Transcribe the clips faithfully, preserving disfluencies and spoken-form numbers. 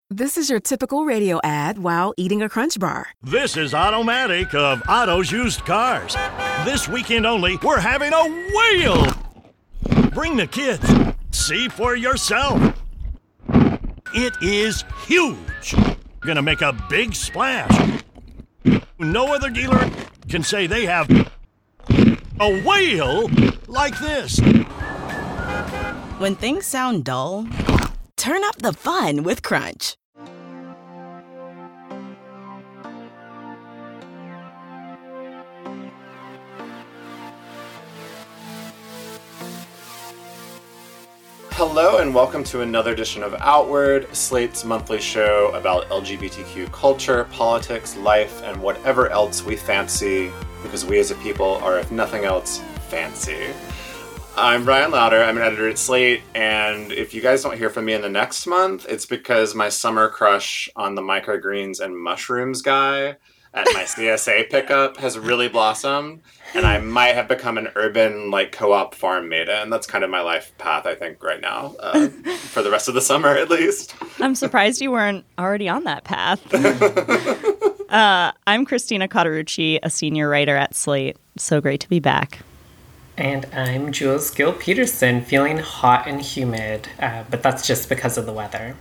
This is your typical radio ad while eating a Crunch Bar. This is Automatic of Otto's Used Cars. This weekend only, we're having a whale! Bring the kids. See for yourself. It is huge. Gonna make a big splash. No other dealer can say they have a whale like this. When things sound dull, turn up the fun with Crunch. Hello and welcome to another edition of Outward, Slate's monthly show about L G B T Q culture, politics, life, and whatever else we fancy, because we as a people are, if nothing else, fancy. I'm Brian Lauder, I'm an editor at Slate, and if you guys don't hear from me in the next month, it's because my summer crush on the microgreens and mushrooms guy at my C S A pickup has really blossomed, and I might have become an urban, like, co-op farm maiden. That's kind of my life path, I think, right now, uh, for the rest of the summer, at least. I'm surprised you weren't already on that path. uh, I'm Christina Cauterucci, a senior writer at Slate. So great to be back. And I'm Jules Gill Peterson, feeling hot and humid, uh, but that's just because of the weather.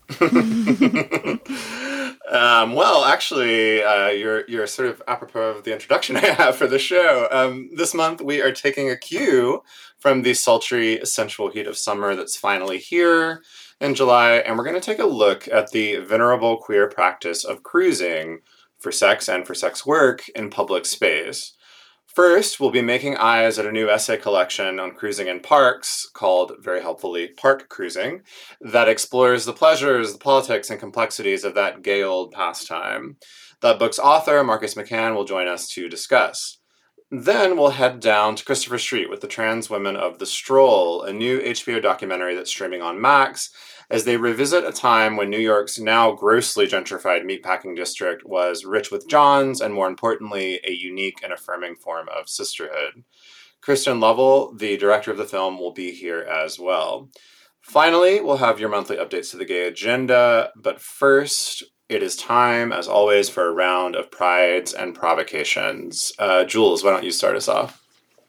Um, well, actually, uh, you're you're sort of apropos of the introduction I have for the show. Um, this month, we are taking a cue from the sultry, sensual heat of summer that's finally here in July, and we're going to take a look at the venerable queer practice of cruising for sex and for sex work in public space. First, we'll be making eyes at a new essay collection on cruising in parks called, very helpfully, Park Cruising, that explores the pleasures, the politics, and complexities of that gay old pastime. That book's author, Marcus McCann, will join us to discuss. Then we'll head down to Christopher Street with the Trans Women of the Stroll, a new H B O documentary that's streaming on Max, as they revisit a time when New York's now grossly gentrified meatpacking district was rich with Johns and, more importantly, a unique and affirming form of sisterhood. Kristen Lovell, the director of the film, will be here as well. Finally, we'll have your monthly updates to the gay agenda, but first, it is time, as always, for a round of prides and provocations. Uh, Jules, why don't you start us off?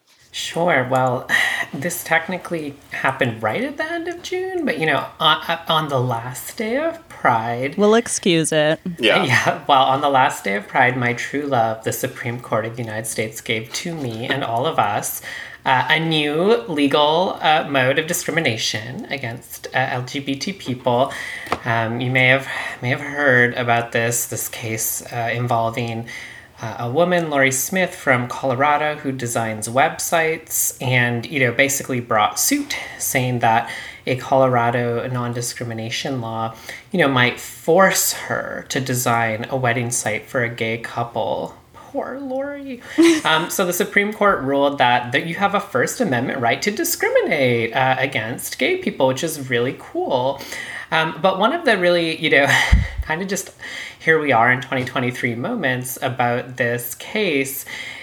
Sure. Well, this technically happened right at the end of June, but, you know, on, on the last day of Pride... We'll excuse it. Yeah. Yeah. Well, on the last day of Pride, my true love, the Supreme Court of the United States, gave to me and all of us uh, a new legal uh, mode of discrimination against uh, L G B T people. Um, you may have may have heard about this, this case uh, involving... Uh, a woman, Lori Smith from Colorado, who designs websites and, you know, basically brought suit saying that a Colorado non-discrimination law, you know, might force her to design a wedding site for a gay couple. Poor Lori. Um, so the Supreme Court ruled that, that you have a First Amendment right to discriminate uh, against gay people, which is really cool. Um, but one of the really, you know, kind of just here we are in twenty twenty-three moments about this case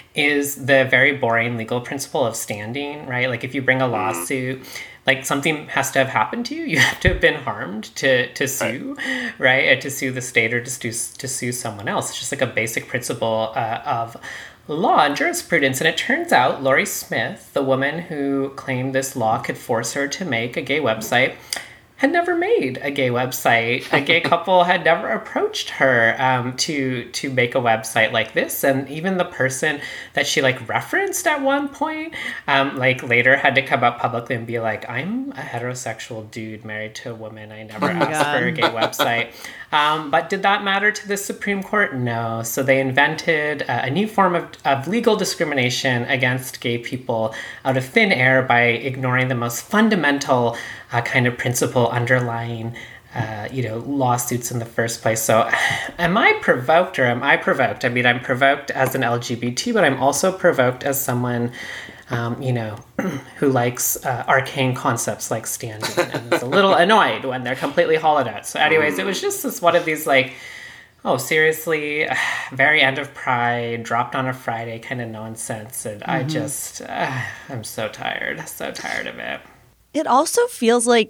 is the very boring legal principle of standing, right? Like if you bring a lawsuit, like something has to have happened to you. You have to have been harmed to, to sue, right? right? And to sue the state or to sue, to sue someone else. It's just like a basic principle uh, of law and jurisprudence. And it turns out Lori Smith, the woman who claimed this law could force her to make a gay website, had never made a gay website. A gay couple had never approached her um, to to make a website like this. And even the person that she like referenced at one point, um, like later had to come out publicly and be like, I'm a heterosexual dude married to a woman. I never Oh my asked God. for a gay website. Um, but did that matter to the Supreme Court? No. So they invented uh, a new form of, of legal discrimination against gay people out of thin air by ignoring the most fundamental uh, kind of principle underlying uh, you know, lawsuits in the first place. So am I provoked or am I provoked? I mean, I'm provoked as an L G B T, but I'm also provoked as someone Um, you know, who likes uh, arcane concepts like standing and is a little annoyed when they're completely hollowed out. So anyways, it was just this one of these like, oh, seriously, very end of Pride, dropped on a Friday kind of nonsense. And mm-hmm. I just, uh, I'm so tired, so tired of it. It also feels like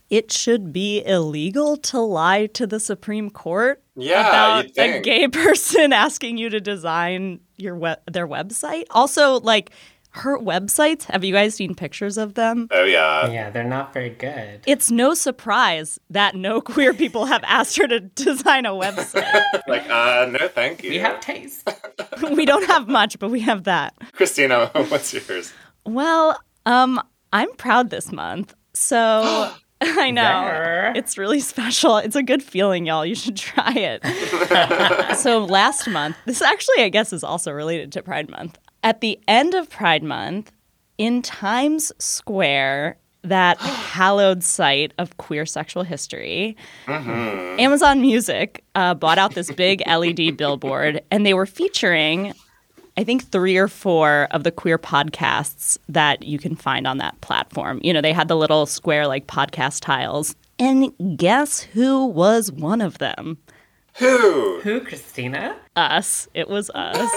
it should be illegal to lie to the Supreme Court Yeah, about you'd a think. gay person asking you to design your we- their website. Also, like, her websites, have you guys seen pictures of them? Oh, yeah. Yeah, they're not very good. It's no surprise that no queer people have asked her to design a website. Like, uh, no, thank you. We have taste. We don't have much, but we have that. Christina, what's yours? Well, um, I'm proud this month. So I know. Rare. It's really special. It's a good feeling, y'all. You should try it. So last month, this actually, I guess, is also related to Pride Month. At the end of Pride Month, in Times Square, that hallowed site of queer sexual history, Mm-hmm. Amazon Music uh, bought out this big L E D billboard, and they were featuring, I think, three or four of the queer podcasts that you can find on that platform. You know, they had the little square, like, podcast tiles. And guess who was one of them? Who? Who, Christina? Us. It was us.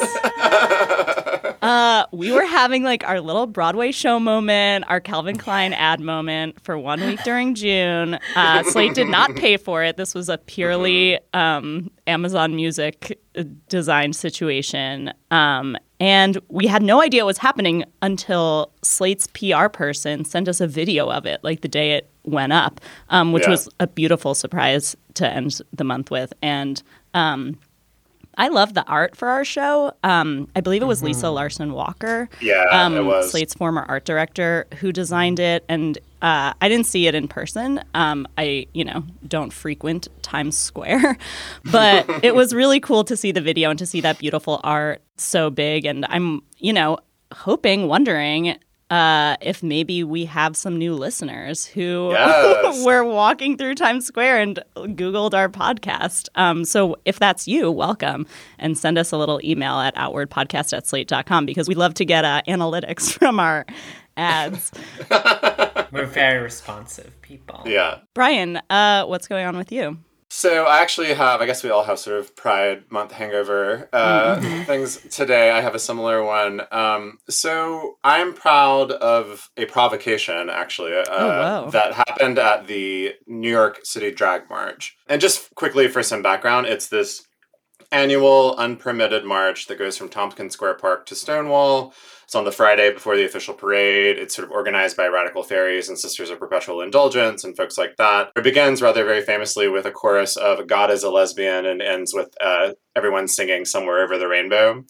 uh, we were having, like, our little Broadway show moment, our Calvin Klein ad moment for one week during June. Uh, Slate did not pay for it. This was a purely um, Amazon Music designed situation. Um, and we had no idea what was happening until Slate's P R person sent us a video of it, like, the day it went up, um, which Yeah. was a beautiful surprise to end the month with. And um, I love the art for our show. Um, I believe it was Lisa Larson Walker, Yeah, um, it was. Slate's former art director, who designed it. And uh, I didn't see it in person. Um, I, you know, don't frequent Times Square, but it was really cool to see the video and to see that beautiful art so big. And I'm, you know, hoping, wondering uh, if maybe we have some new listeners who Yes. were walking through Times Square and Googled our podcast. Um, so if that's you, welcome. And send us a little email at outwardpodcast at slate dot com because we love to get uh, analytics from our ads. We're very responsive people. Yeah. Brian, uh, what's going on with you? So I actually have, I guess we all have sort of Pride Month hangover uh, things today. I have a similar one. Um, so I'm proud of a provocation, actually, uh, Oh, wow. that happened at the New York City Drag March. And just quickly for some background, it's this annual unpermitted march that goes from Tompkins Square Park to Stonewall. It's on the Friday before the official parade. It's sort of organized by Radical Fairies and Sisters of Perpetual Indulgence and folks like that. It begins rather very famously with a chorus of God is a lesbian and ends with uh, everyone singing Somewhere Over the Rainbow,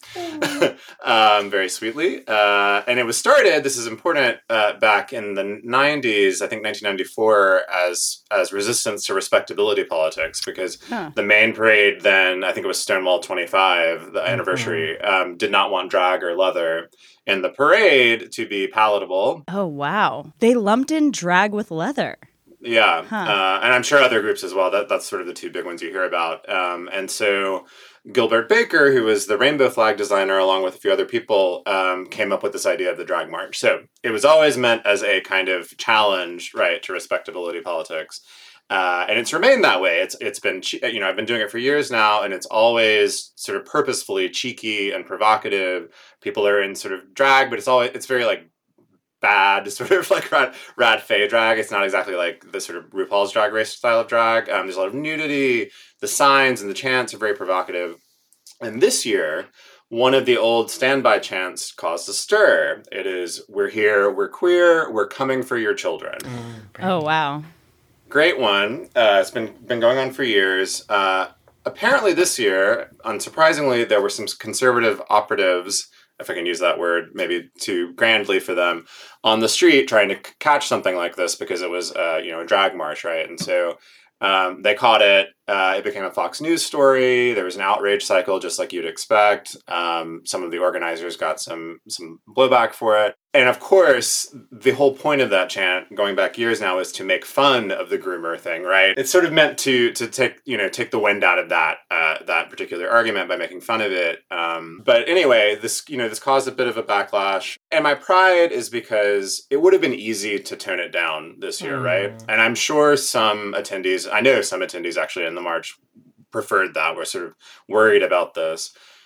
um, very sweetly. Uh, and it was started, this is important, uh, back in the nineties, I think nineteen ninety-four, as, as resistance to respectability politics, because Huh. the main parade then, I think it was Stonewall twenty-five, the anniversary, um, did not want drag or leather in the parade to be palatable. Oh, wow. They lumped in drag with leather. Yeah, Huh. uh, and I'm sure other groups as well. That That's sort of the two big ones you hear about. Um, and so Gilbert Baker, who was the rainbow flag designer, along with a few other people, um, came up with this idea of the drag march. So it was always meant as a kind of challenge, right, to respectability politics. Uh, and it's remained that way. It's it's been, che- you know, I've been doing it for years now, and it's always sort of purposefully cheeky and provocative. People are in sort of drag, but it's always it's very like bad, sort of like rad, rad fey drag. It's not exactly like the sort of RuPaul's Drag Race style of drag. Um, there's a lot of nudity. The signs and the chants are very provocative. And this year, one of the old standby chants caused a stir. It is, we're here, we're queer, we're coming for your children. Oh, wow. Great one. Uh, it's been been going on for years. Uh, apparently this year, unsurprisingly, there were some conservative operatives, if I can use that word, maybe too grandly for them, on the street trying to c- catch something like this because it was, uh, you know, a drag march, right? And so um, they caught it. Uh, it became a Fox News story. There was an outrage cycle, just like you'd expect. Um, some of the organizers got some some blowback for it. And of course, the whole point of that chant, going back years now, is to make fun of the groomer thing, right? It's sort of meant to to take you know take the wind out of that uh, that particular argument by making fun of it. Um, but anyway, this you know this caused a bit of a backlash. And my pride is because it would have been easy to tone it down this year, Mm. right? And I'm sure some attendees, I know some attendees actually in the march preferred that, were sort of worried about this.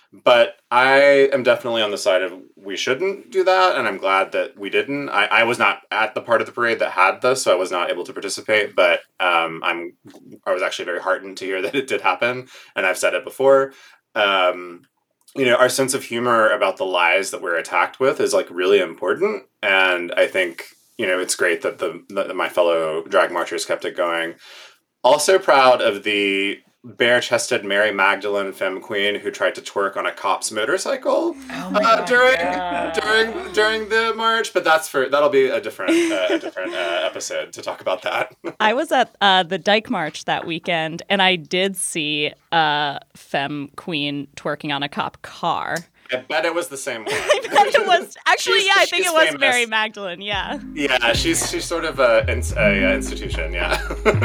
But I am definitely on the side of we shouldn't do that, and I'm glad that we didn't. I, I was not at the part of the parade that had this, so I was not able to participate, but um, I'm I was actually very heartened to hear that it did happen, and I've said it before. Um, you know, our sense of humor about the lies that we're attacked with is like really important, and I think, you know, it's great that the that my fellow drag marchers kept it going. Also proud of the bare-chested Mary Magdalene femme queen who tried to twerk on a cop's motorcycle Oh my uh, God, during yeah. during during the march. But that's for that'll be a different uh, a different uh, episode to talk about that. I was at uh, the Dyke March that weekend, and I did see a femme queen twerking on a cop car. I bet it was the same one. I bet it was actually, She's- yeah. I think she's it was famous. Mary Magdalene. Yeah. Yeah, she's she's sort of a, ins- a, uh institution. Yeah.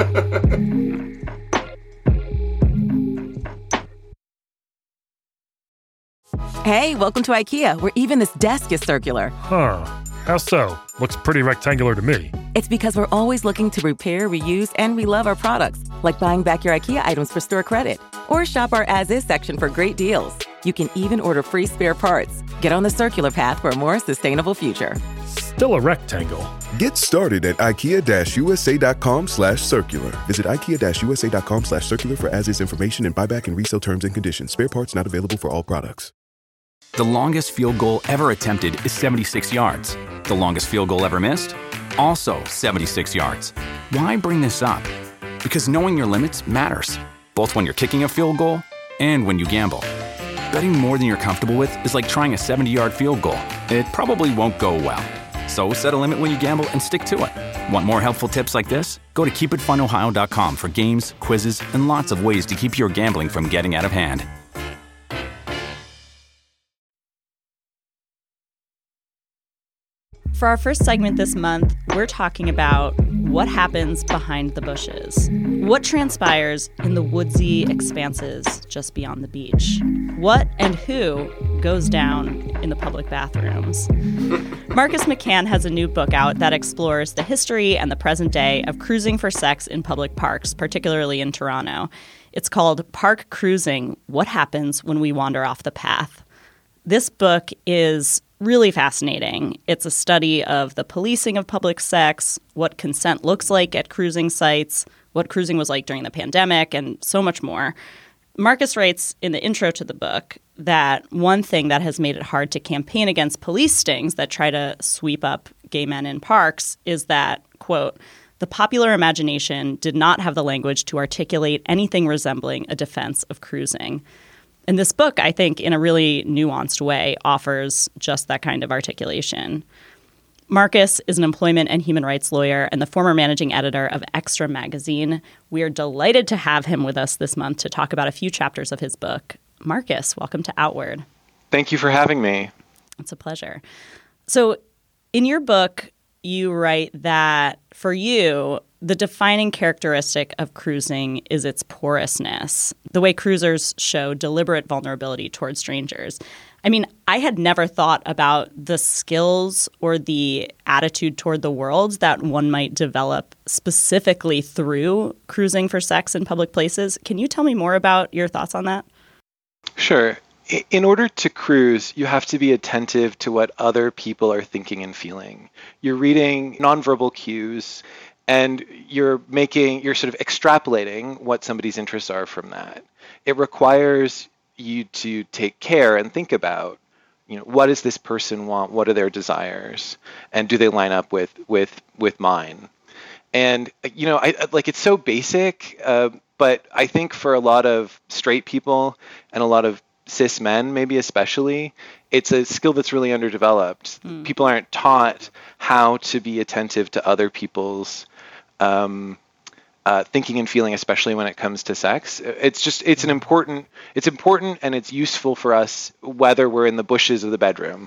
Hey, welcome to IKEA, where even this desk is circular. Huh. How so? Looks pretty rectangular to me. It's because we're always looking to repair, reuse, and we love our products, like buying back your IKEA items for store credit. Or shop our as-is section for great deals. You can even order free spare parts. Get on the circular path for a more sustainable future. Still a rectangle. Get started at ikea-usa.com slash circular. Visit ikea-usa.com slash circular for as-is information and buyback and resale terms and conditions. Spare parts not available for all products. The longest field goal ever attempted is seventy-six yards. The longest field goal ever missed? Also seventy-six yards. Why bring this up? Because knowing your limits matters, both when you're kicking a field goal and when you gamble. Betting more than you're comfortable with is like trying a seventy-yard field goal. It probably won't go well. So set a limit when you gamble and stick to it. Want more helpful tips like this? Go to keep it fun ohio dot com for games, quizzes, and lots of ways to keep your gambling from getting out of hand. For our first segment this month, we're talking about what happens behind the bushes. What transpires in the woodsy expanses just beyond the beach? What and who goes down in the public bathrooms? Marcus McCann has a new book out that explores the history and the present day of cruising for sex in public parks, particularly in Toronto. It's called Park Cruising: What Happens When We Wander Off the Path. This book is really fascinating. It's a study of the policing of public sex, what consent looks like at cruising sites, what cruising was like during the pandemic, and so much more. Marcus writes in the intro to the book that one thing that has made it hard to campaign against police stings that try to sweep up gay men in parks is that, quote, the popular imagination did not have the language to articulate anything resembling a defense of cruising. And this book, I think, in a really nuanced way, offers just that kind of articulation. Marcus is an employment and human rights lawyer and the former managing editor of Extra Magazine. We are delighted to have him with us this month to talk about a few chapters of his book. Marcus, welcome to Outward. Thank you for having me. It's a pleasure. So in your book, you write that for you, the defining characteristic of cruising is its porousness, the way cruisers show deliberate vulnerability towards strangers. I mean, I had never thought about the skills or the attitude toward the world that one might develop specifically through cruising for sex in public places. Can you tell me more about your thoughts on that? Sure. In order to cruise, you have to be attentive to what other people are thinking and feeling. You're reading nonverbal cues, and you're making, you're sort of extrapolating what somebody's interests are from that. It requires you to take care and think about, you know, what does this person want? What are their desires? And do they line up with with with mine? And, you know, I like, it's so basic, uh, but I think for a lot of straight people and a lot of cis men, maybe especially, it's a skill that's really underdeveloped. Mm. People aren't taught how to be attentive to other people's um, uh, thinking and feeling, especially when it comes to sex. It's just, it's an important, it's important and it's useful for us whether we're in the bushes of the bedroom.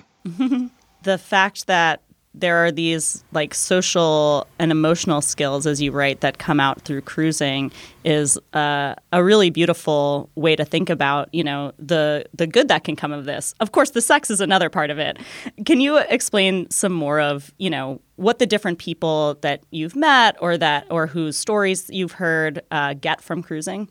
The fact that there are these like social and emotional skills, as you write, that come out through cruising is uh, a really beautiful way to think about, you know, the the good that can come of this. Of course, the sex is another part of it. Can you explain some more of, you know, what the different people that you've met or that or whose stories you've heard uh, get from cruising?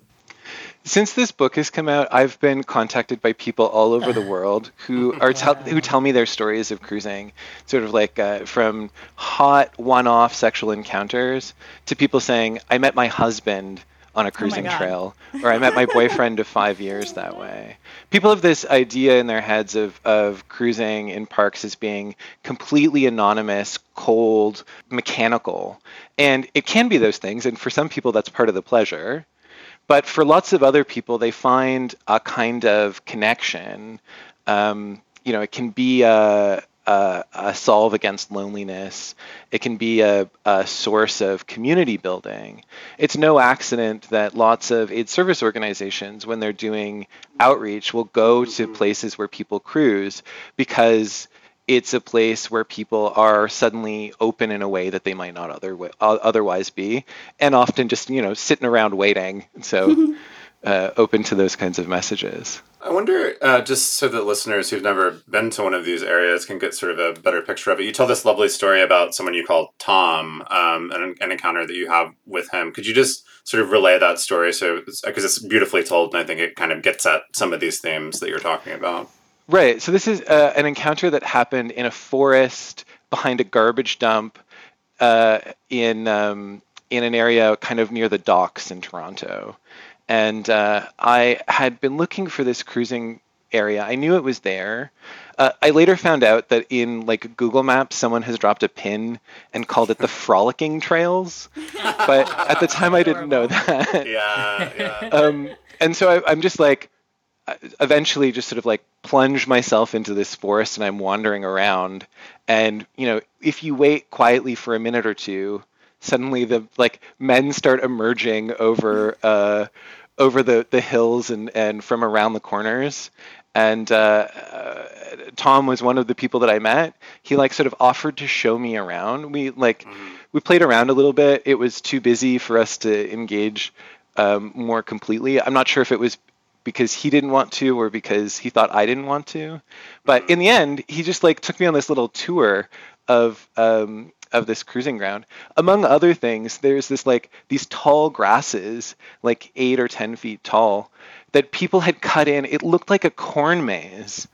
Since this book has come out, I've been contacted by people all over the world who are tell who tell me their stories of cruising, sort of like uh, from hot one-off sexual encounters to people saying, "I met my husband on a cruising God. trail," or "I met my boyfriend of five years that way." People have this idea in their heads of of cruising in parks as being completely anonymous, cold, mechanical, and it can be those things. And for some people, that's part of the pleasure. But for lots of other people, they find a kind of connection. Um, you know, it can be a, a, a solve against loneliness. It can be a, a source of community building. It's no accident that lots of aid service organizations, when they're doing outreach, will go to places where people cruise because it's a place where people are suddenly open in a way that they might not other, otherwise be, and often just, you know, sitting around waiting. So uh, open to those kinds of messages. I wonder, uh, just so that listeners who've never been to one of these areas can get sort of a better picture of it. You tell this lovely story about someone you call Tom, um, and an encounter that you have with him. Could you just sort of relay that story? So, because it's beautifully told, and I think it kind of gets at some of these themes that you're talking about. Right. So this is uh, an encounter that happened in a forest behind a garbage dump uh, in um, in an area kind of near the docks in Toronto. And uh, I had been looking for this cruising area. I knew it was there. Uh, I later found out that in like Google Maps, someone has dropped a pin and called it the Frolicking Trails. But at the time, I didn't know that. Yeah, yeah. Um, and so I, I'm just like, eventually just sort of like plunge myself into this forest, and I'm wandering around. And, you know, if you wait quietly for a minute or two, suddenly the like men start emerging over uh, over the, the hills and, and from around the corners. And uh, uh, Tom was one of the people that I met. He like sort of offered to show me around. We like mm-hmm. we played around a little bit. It was too busy for us to engage um, more completely. I'm not sure if it was because he didn't want to or because he thought I didn't want to. But in the end, he just like took me on this little tour of um, of this cruising ground. Among other things, there's this like these tall grasses, like eight or ten feet tall, that people had cut in. It looked like a corn maze,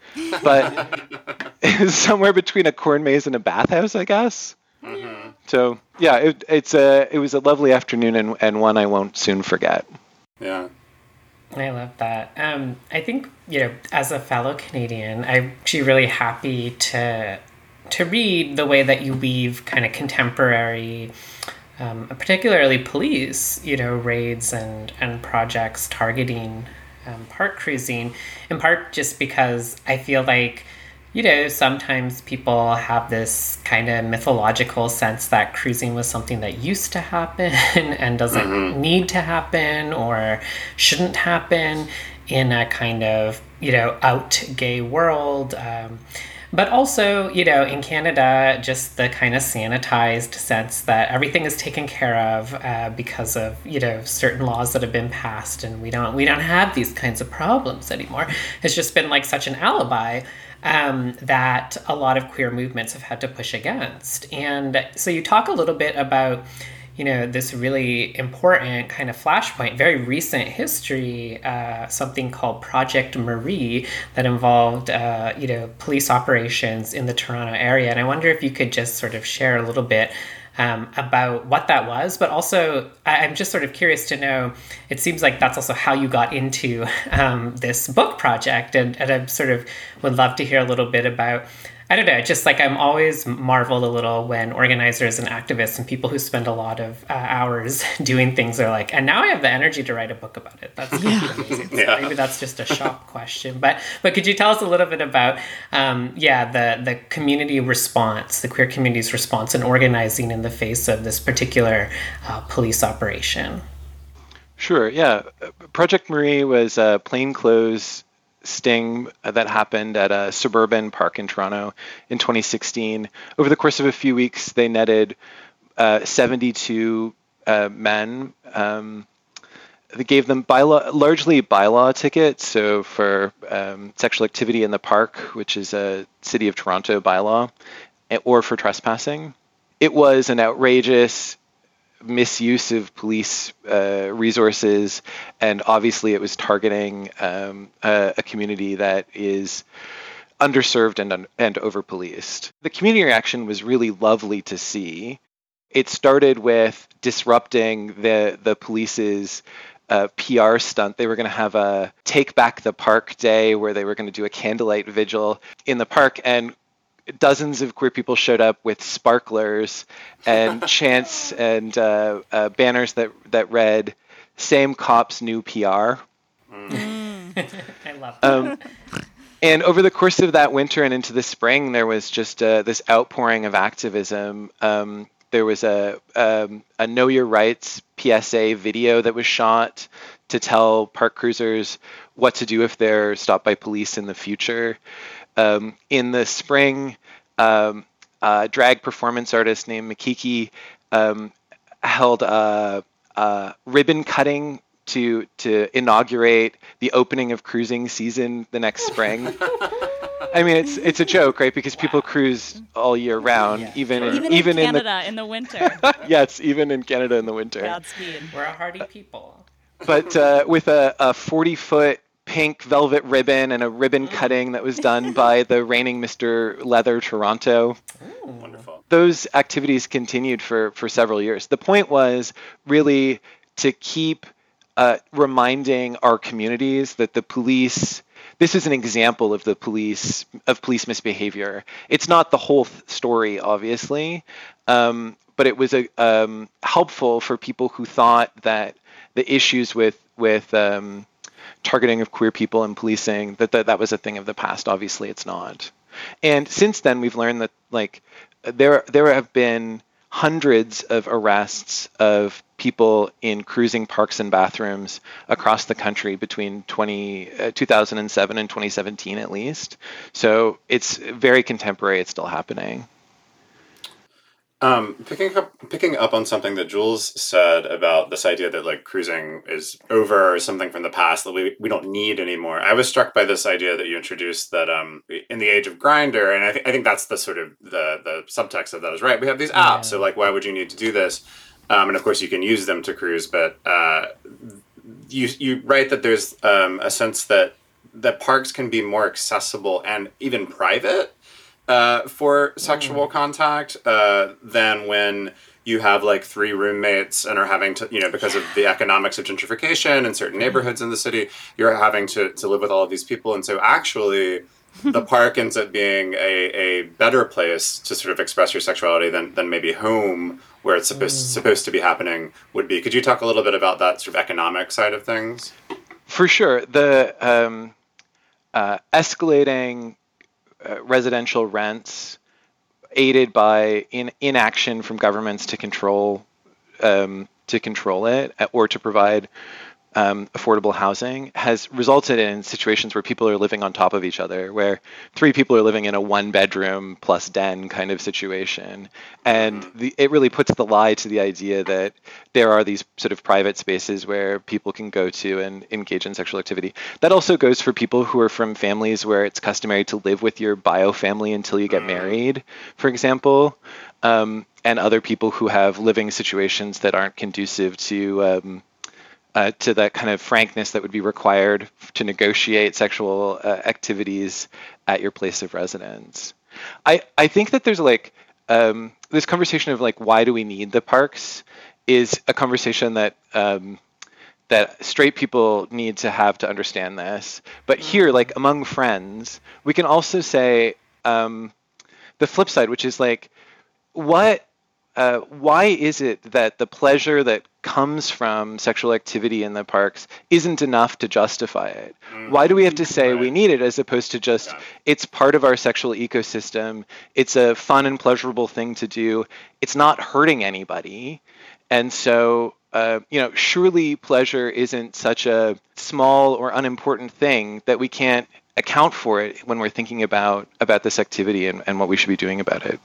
but it was somewhere between a corn maze and a bathhouse, I guess. Mm-hmm. So yeah, it, it's a it was a lovely afternoon and, and one I won't soon forget. Yeah. I love that. Um, I think, you know, as a fellow Canadian, I'm actually really happy to to read the way that you weave kind of contemporary, um, particularly police, you know, raids and, and projects targeting um, park cruising, in part just because I feel like, you know, sometimes people have this kind of mythological sense that cruising was something that used to happen and doesn't mm-hmm. need to happen or shouldn't happen in a kind of, you know, out gay world. Um, but also, you know, in Canada, just the kind of sanitized sense that everything is taken care of uh, because of, you know, certain laws that have been passed, and we don't we don't have these kinds of problems anymore. It's just been like such an alibi Um, that a lot of queer movements have had to push against. And so you talk a little bit about, you know, this really important kind of flashpoint, very recent history, uh, something called Project Marie that involved, uh, you know, police operations in the Toronto area. And I wonder if you could just sort of share a little bit Um, about what that was, but also I, I'm just sort of curious to know, it seems like that's also how you got into um, this book project, and, and I sort of would love to hear a little bit about, I don't know, just like I'm always marveled a little when organizers and activists and people who spend a lot of uh, hours doing things are like, and now I have the energy to write a book about it. That's yeah. amazing. So yeah. Maybe that's just a shop question, but but could you tell us a little bit about, um, yeah, the the community response, the queer community's response and organizing in the face of this particular uh, police operation? Sure. Yeah, Project Marie was a plainclothes sting that happened at a suburban park in Toronto in twenty sixteen. Over the course of a few weeks, they netted uh, seventy-two uh, men. Um, they gave them bylaw, largely bylaw tickets, so for um, sexual activity in the park, which is a City of Toronto bylaw, or for trespassing. It was an outrageous, misuse of police uh, resources, and obviously it was targeting um, a, a community that is underserved and and over-policed. The community reaction was really lovely to see. It started with disrupting the the police's uh, P R stunt. They were going to have a Take Back the Park day where they were going to do a candlelight vigil in the park, and dozens of queer people showed up with sparklers and chants and uh, uh, banners that that read "Same cops, new P R." Mm. I love that. Um, and over the course of that winter and into the spring, there was just uh, this outpouring of activism. Um, there was a um, a Know Your Rights P S A video that was shot to tell park cruisers what to do if they're stopped by police in the future. Um, in the spring, um, a drag performance artist named Makiki um, held a, a ribbon cutting to to inaugurate the opening of cruising season the next spring. I mean, it's it's a joke, right? Because wow. people cruise all year round, yeah. even in, even, even in in Canada the, in the winter. Yes, even in Canada in the winter. Godspeed. We're a hardy people. But uh, with a, a forty foot pink velvet ribbon and a ribbon cutting that was done by the reigning Mister Leather Toronto. Ooh, wonderful. Those activities continued for, for several years. The point was really to keep uh, reminding our communities that the police, this is an example of the police, of police misbehavior. It's not the whole th- story, obviously, um, but it was a, um, helpful for people who thought that the issues with, with um, targeting of queer people and policing, that, that that was a thing of the past. Obviously it's not. And since then we've learned that like there there have been hundreds of arrests of people in cruising parks and bathrooms across the country between twenty, uh, two thousand seven and twenty seventeen at least. So it's very contemporary. It's still happening. Um, picking up picking up on something that Jules said about this idea that like cruising is over or something from the past that we, we don't need anymore. I was struck by this idea that you introduced that um, in the age of Grindr, and I, th- I think that's the sort of the the subtext of that is right. We have these apps, yeah. So like why would you need to do this? Um, and of course you can use them to cruise, but uh, you you write that there's um, a sense that that parks can be more accessible and even private. Uh, for sexual mm. contact uh, than when you have like three roommates and are having to, you know, because of the economics of gentrification in certain neighborhoods in the city, you're having to, to live with all of these people. And so actually the park ends up being a, a better place to sort of express your sexuality than, than maybe home where it's supposed, mm. supposed to be happening would be. Could you talk a little bit about that sort of economic side of things? For sure. The um, uh, escalating Uh, residential rents aided by in, inaction from governments to control um, to control it or to provide um, affordable housing has resulted in situations where people are living on top of each other, where three people are living in a one bedroom plus den kind of situation. And the, it really puts the lie to the idea that there are these sort of private spaces where people can go to and engage in sexual activity. That also goes for people who are from families where it's customary to live with your bio family until you get married, for example, um, and other people who have living situations that aren't conducive to um, Uh, to that kind of frankness that would be required to negotiate sexual uh, activities at your place of residence. I, I think that there's like um, this conversation of like, why do we need the parks is a conversation that um, that straight people need to have to understand this. But here, like among friends, we can also say um, the flip side, which is like, what Uh, why is it that the pleasure that comes from sexual activity in the parks isn't enough to justify it? Mm-hmm. Why do we have to say right. we need it as opposed to just yeah. it's part of our sexual ecosystem, it's a fun and pleasurable thing to do, it's not hurting anybody, and so uh, you know, surely pleasure isn't such a small or unimportant thing that we can't account for it when we're thinking about about this activity and, and what we should be doing about it.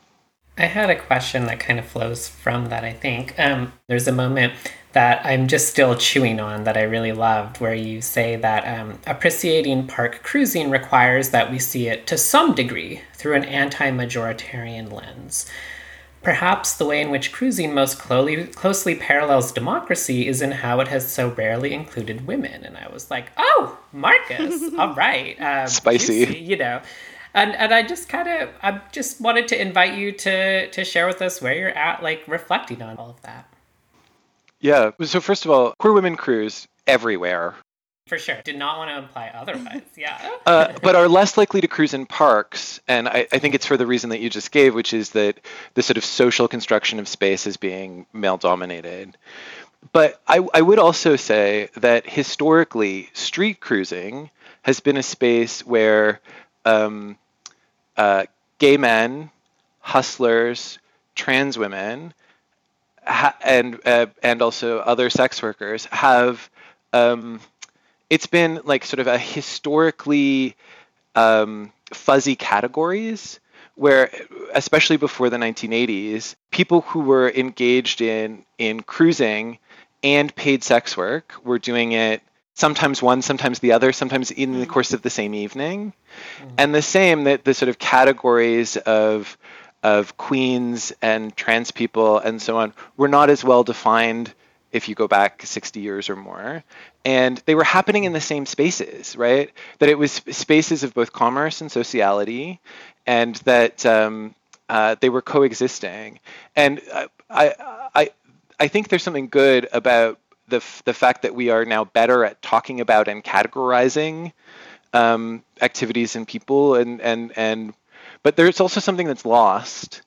I had a question that kind of flows from that, I think. Um, there's a moment that I'm just still chewing on that I really loved, where you say that um, appreciating park cruising requires that we see it to some degree through an anti-majoritarian lens. perhaps the way in which cruising most closely, closely parallels democracy is in how it has so rarely included women. And I was like, oh, Marcus, all right. Um, Spicy. Juicy, you know. And and I just kind of, I just wanted to invite you to to share with us where you're at, like, reflecting on all of that. Yeah. So first of all, queer women cruise everywhere. For sure. Did not want to imply otherwise. Yeah. uh, but are less likely to cruise in parks. And I, I think it's for the reason that you just gave, which is that the sort of social construction of space is being male dominated. But I, I would also say that historically, street cruising has been a space where um, uh, gay men, hustlers, trans women, ha- and uh, and also other sex workers have. Um, it's been like sort of a historically um, fuzzy categories where, especially before the nineteen eighties, people who were engaged in in cruising and paid sex work were doing it sometimes one, sometimes the other, sometimes in the course of the same evening. Mm. And the same, that the sort of categories of of queens and trans people and so on were not as well defined if you go back sixty years or more. And they were happening in the same spaces, right? That it was spaces of both commerce and sociality, and that um, uh, they were coexisting. And uh, I, I, I think there's something good about the f- the fact that we are now better at talking about and categorizing um, activities and people, and and and. But there's also something that's lost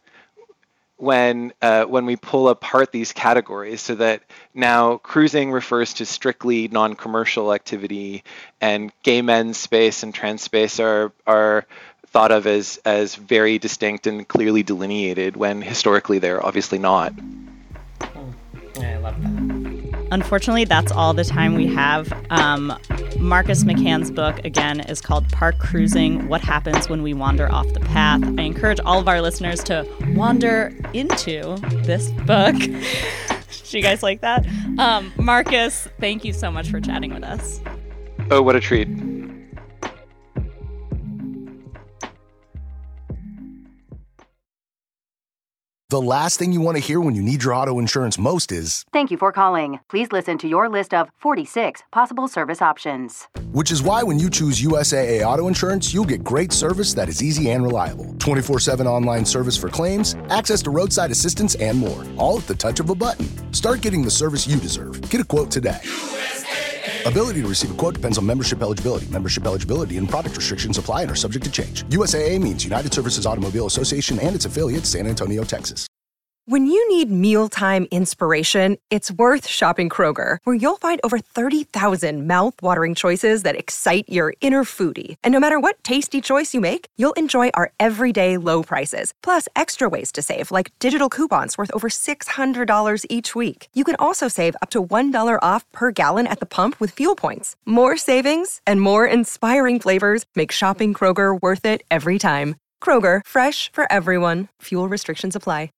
when uh, when we pull apart these categories, so that now cruising refers to strictly non-commercial activity, and gay men's space and trans space are are thought of as as very distinct and clearly delineated, when historically they're obviously not. Yeah, I love that. Unfortunately, that's all the time we have. Um, Marcus McCann's book, again, is called Park Cruising: What Happens When We Wander Off the Path. I encourage all of our listeners to wander into this book. Do you guys like that? Um, Marcus, thank you so much for chatting with us. Oh, what a treat. The last thing you want to hear when you need your auto insurance most is, "Thank you for calling. Please listen to your list of forty-six possible service options." Which is why when you choose U S A A Auto Insurance, you'll get great service that is easy and reliable. twenty-four seven online service for claims, access to roadside assistance, and more. All at the touch of a button. Start getting the service you deserve. Get a quote today. U S A A. Ability to receive a quote depends on membership eligibility. Membership eligibility and product restrictions apply and are subject to change. U S A A means United Services Automobile Association and its affiliates, San Antonio, Texas. When you need mealtime inspiration, it's worth shopping Kroger, where you'll find over thirty thousand mouth-watering choices that excite your inner foodie. And no matter what tasty choice you make, you'll enjoy our everyday low prices, plus extra ways to save, like digital coupons worth over six hundred dollars each week. You can also save up to one dollar off per gallon at the pump with fuel points. More savings and more inspiring flavors make shopping Kroger worth it every time. Kroger, fresh for everyone. Fuel restrictions apply.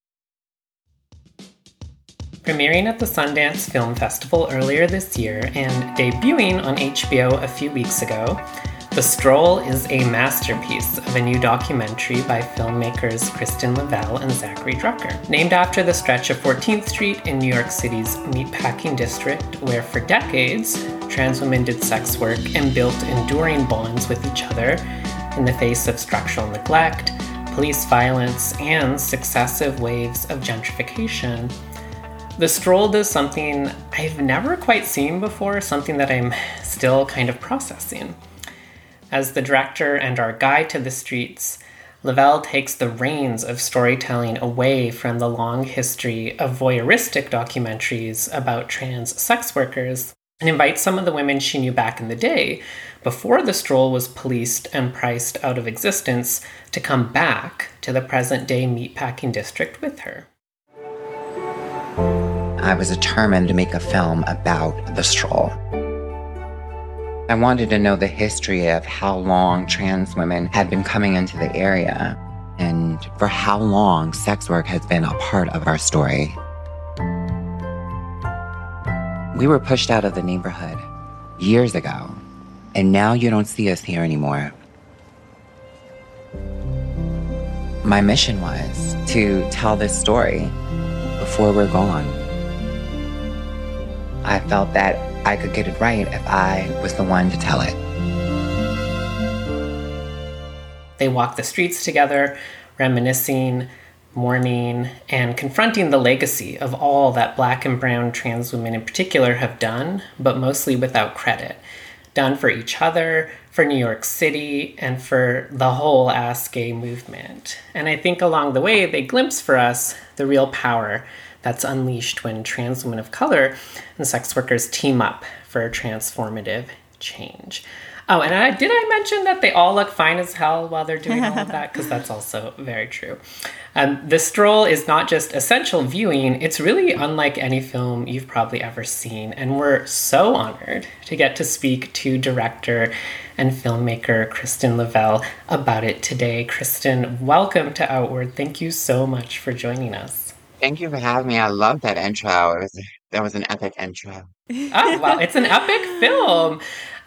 Premiering at the Sundance Film Festival earlier this year and debuting on H B O a few weeks ago, The Stroll is a masterpiece of a new documentary by filmmakers Kristen Lavelle and Zachary Drucker. Named after the stretch of fourteenth Street in New York City's meatpacking district, where for decades, trans women did sex work and built enduring bonds with each other in the face of structural neglect, police violence, and successive waves of gentrification. The Stroll does something I've never quite seen before, something that I'm still kind of processing. As the director and our guide to the streets, Lavelle takes the reins of storytelling away from the long history of voyeuristic documentaries about trans sex workers and invites some of the women she knew back in the day, before The Stroll was policed and priced out of existence, to come back to the present-day meatpacking district with her. I was determined to make a film about The Stroll. I wanted to know the history of how long trans women had been coming into the area and for how long sex work has been a part of our story. We were pushed out of the neighborhood years ago, and now you don't see us here anymore. my mission was to tell this story before we're gone. I felt that I could get it right if I was the one to tell it. They walk the streets together, reminiscing, mourning, and confronting the legacy of all that Black and brown trans women in particular have done, but mostly without credit. Done for each other, for New York City, and for the whole Ask Gay movement. And I think along the way, they glimpse for us the real power that's unleashed when trans women of color and sex workers team up for transformative change. Oh, and I, did I mention that they all look fine as hell while they're doing all of that? Because that's also very true. Um, the Stroll is not just essential viewing, it's really unlike any film you've probably ever seen. And we're so honored to get to speak to director and filmmaker Kristen Lavelle about it today. Kristen, welcome to Outward. Thank you so much for joining us. Thank you for having me. I love that intro. It was, that was an epic intro. Oh, well, it's an epic film.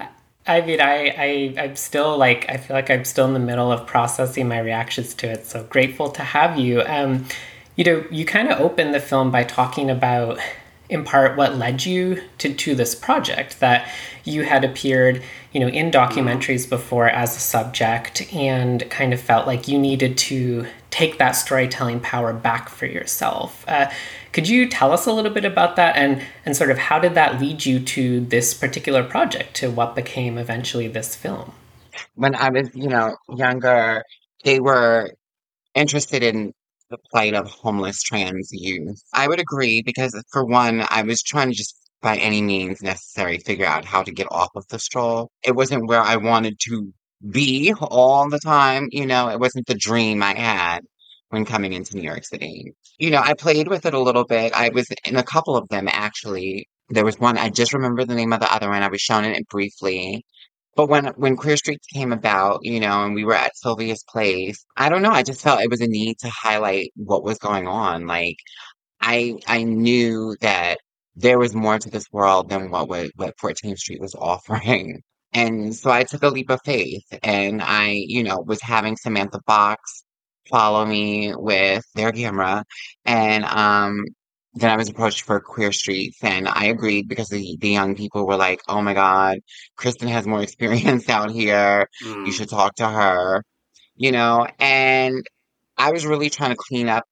I mean, I, I, I'm still like, I feel like I'm still in the middle of processing my reactions to it. So grateful to have you. Um, you know, you kind of opened the film by talking about, in part, what led you to, to this project, that you had appeared, you know, in documentaries before as a subject and kind of felt like you needed to take that storytelling power back for yourself. Uh, could you tell us a little bit about that and, and sort of how did that lead you to this particular project, to what became eventually this film? When I was, you know, younger, they were interested in the plight of homeless trans youth. I would agree because, for one, I was trying to just by any means necessary figure out how to get off of the stroll. It wasn't where I wanted to be all the time, you know, it wasn't the dream I had when coming into New York City. You know, I played with it a little bit. I was in a couple of them, actually. There was one, I just remember the name of the other one. I was shown it briefly. But when when Queer Street came about, you know, and we were at Sylvia's Place, I don't know, I just felt it was a need to highlight what was going on. Like, I I knew that there was more to this world than what was, what fourteenth Street was offering. And so I took a leap of faith and I, you know, was having Samantha Fox follow me with their camera. And um, then I was approached for Queer Streets and I agreed because the, the young people were like, oh my God, Kristen has more experience out here. Mm. You should talk to her, you know, and I was really trying to clean up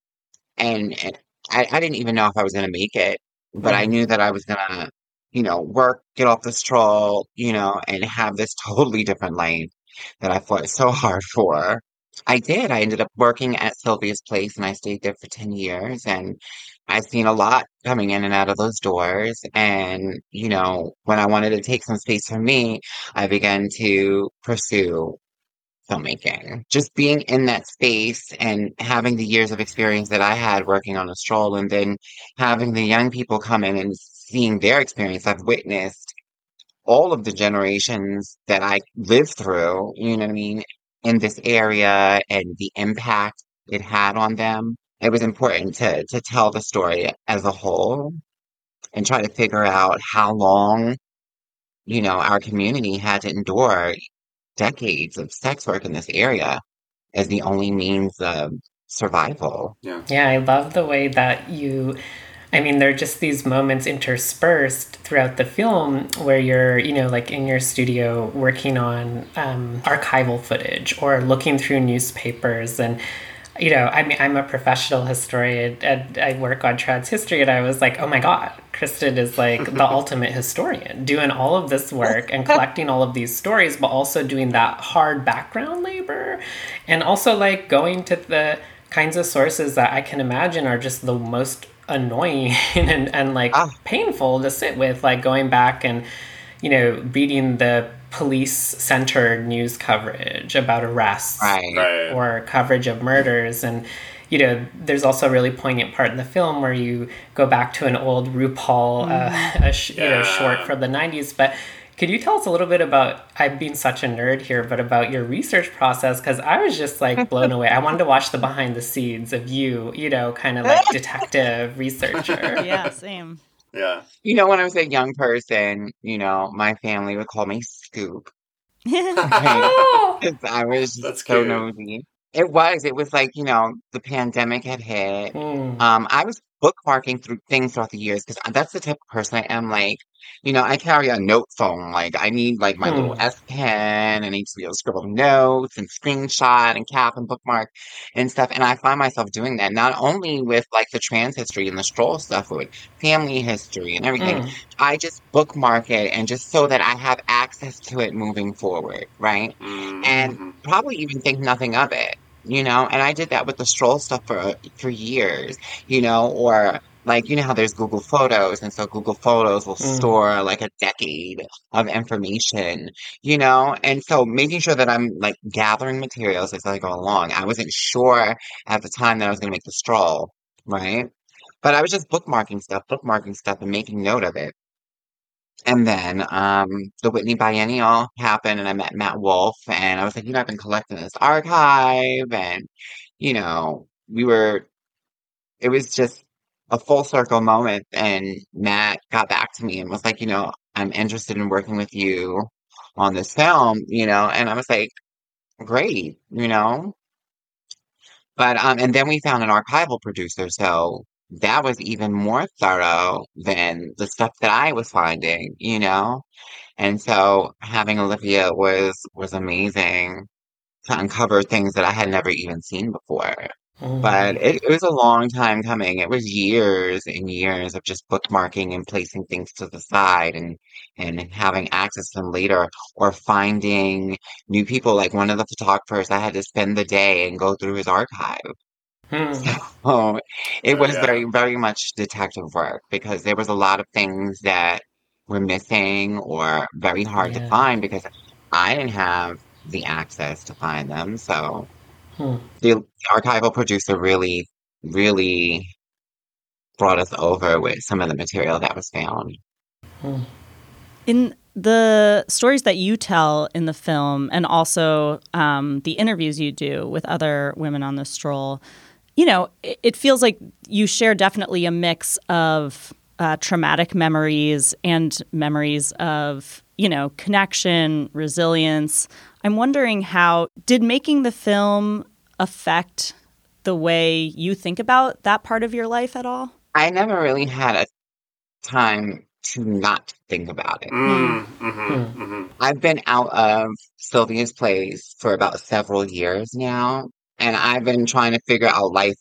and, and I, I didn't even know if I was going to make it, but mm. I knew that I was going to, you know, work, get off the stroll, you know, and have this totally different life that I fought so hard for. I did. I ended up working at Sylvia's Place and I stayed there for ten years and I've seen a lot coming in and out of those doors. And, you know, when I wanted to take some space for me, I began to pursue filmmaking. Just being in that space and having the years of experience that I had working on a stroll and then having the young people come in and seeing their experience, I've witnessed all of the generations that I lived through, you know what I mean, in this area and the impact it had on them. It was important to to tell the story as a whole and try to figure out how long, you know, our community had to endure decades of sex work in this area as the only means of survival. Yeah. Yeah, I love the way that you I mean, there are just these moments interspersed throughout the film where you're, you know, like in your studio working on um, archival footage or looking through newspapers. And, you know, I mean, I'm a professional historian and I work on trans history. And I was like, oh my God, Kristen is like the ultimate historian, doing all of this work and collecting all of these stories, but also doing that hard background labor. And also like going to the kinds of sources that I can imagine are just the most annoying and, and like ah. painful to sit with, like going back and, you know, reading the police-centered news coverage about arrests right. Right. or coverage of murders. And, you know, there's also a really poignant part in the film where you go back to an old RuPaul uh, a sh- yeah. you know, short from the nineties. But could you tell us a little bit about, I'm being such a nerd here, but about your research process? Because I was just like blown away. I wanted to watch the behind the scenes of you, you know, kind of like detective researcher. Yeah, same. Yeah. You know, when I was a young person, you know, my family would call me Scoop. Right? I was That's so cute. nosy. It was. It was like, you know, the pandemic had hit. Mm. Um, I was bookmarking through things throughout the years because that's the type of person I am. Like, you know, I carry a note phone. Like, I need like my little Hmm. S Pen. I need to be able to scribble notes and screenshot and cap and bookmark and stuff. And I find myself doing that not only with like the trans history and the stroll stuff, but with family history and everything. Mm. I just bookmark it and just so that I have access to it moving forward, right? And Mm-hmm. probably even think nothing of it. You know, and I did that with the stroll stuff for for years, you know, or like you know how there's Google Photos, and so Google Photos will Mm. store like a decade of information, you know, and so making sure that I'm like gathering materials as I go along. I wasn't sure at the time that I was going to make the stroll, right? But I was just bookmarking stuff, bookmarking stuff, and making note of it. And then um, the Whitney Biennial happened, and I met Matt Wolf, and I was like, you know, I've been collecting this archive, and you know, we were, it was just a full circle moment. And Matt got back to me and was like, you know, I'm interested in working with you on this film, you know, and I was like, great, you know. But um, and then we found an archival producer, so that was even more thorough than the stuff that I was finding, you know. And so having Olivia was was amazing to uncover things that I had never even seen before. But Mm. it, it was a long time coming. It was years and years of just bookmarking and placing things to the side and and having access to them later or finding new people. Like one of the photographers, I had to spend the day and go through his archive. Hmm. So it Oh was yeah. very, very much detective work because there was a lot of things that were missing or very hard to Yeah. find because I didn't have the access to find them. So Hmm. the, the archival producer really, really brought us over with some of the material that was found. Hmm. In the stories that you tell in the film and also um, the interviews you do with other women on the stroll, you know, it, it feels like you share definitely a mix of uh, traumatic memories and memories of, you know, connection, resilience. I'm wondering how did making the film affect the way you think about that part of your life at all? I never really had a time to not think about it. Mm, Hmm. mm-hmm, mm-hmm. I've been out of Sylvia's place for about several years now, and I've been trying to figure out life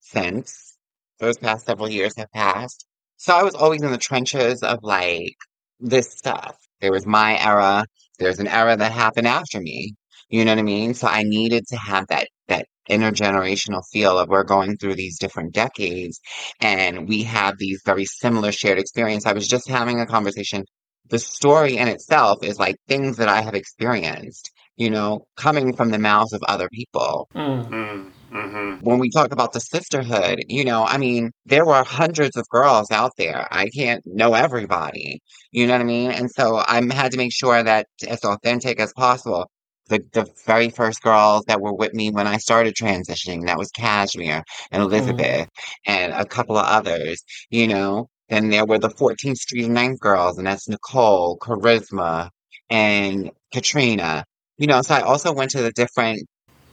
since those past several years have passed. So I was always in the trenches of like this stuff. There was my era, there's an era that happened after me. You know what I mean? So I needed to have that that intergenerational feel of we're going through these different decades and we have these very similar shared experience. I was just having a conversation. The story in itself is like things that I have experienced, you know, coming from the mouths of other people. Mm. Mm, mm-hmm. When we talk about the sisterhood, you know, I mean, there were hundreds of girls out there. I can't know everybody, you know what I mean? And so I had to make sure that as authentic as possible. The, the very first girls that were with me when I started transitioning, that was Cashmere and Mm. Elizabeth and a couple of others, you know. Then there were the fourteenth Street and ninth girls, and that's Nicole, Charisma, and Katrina. You know, so I also went to the different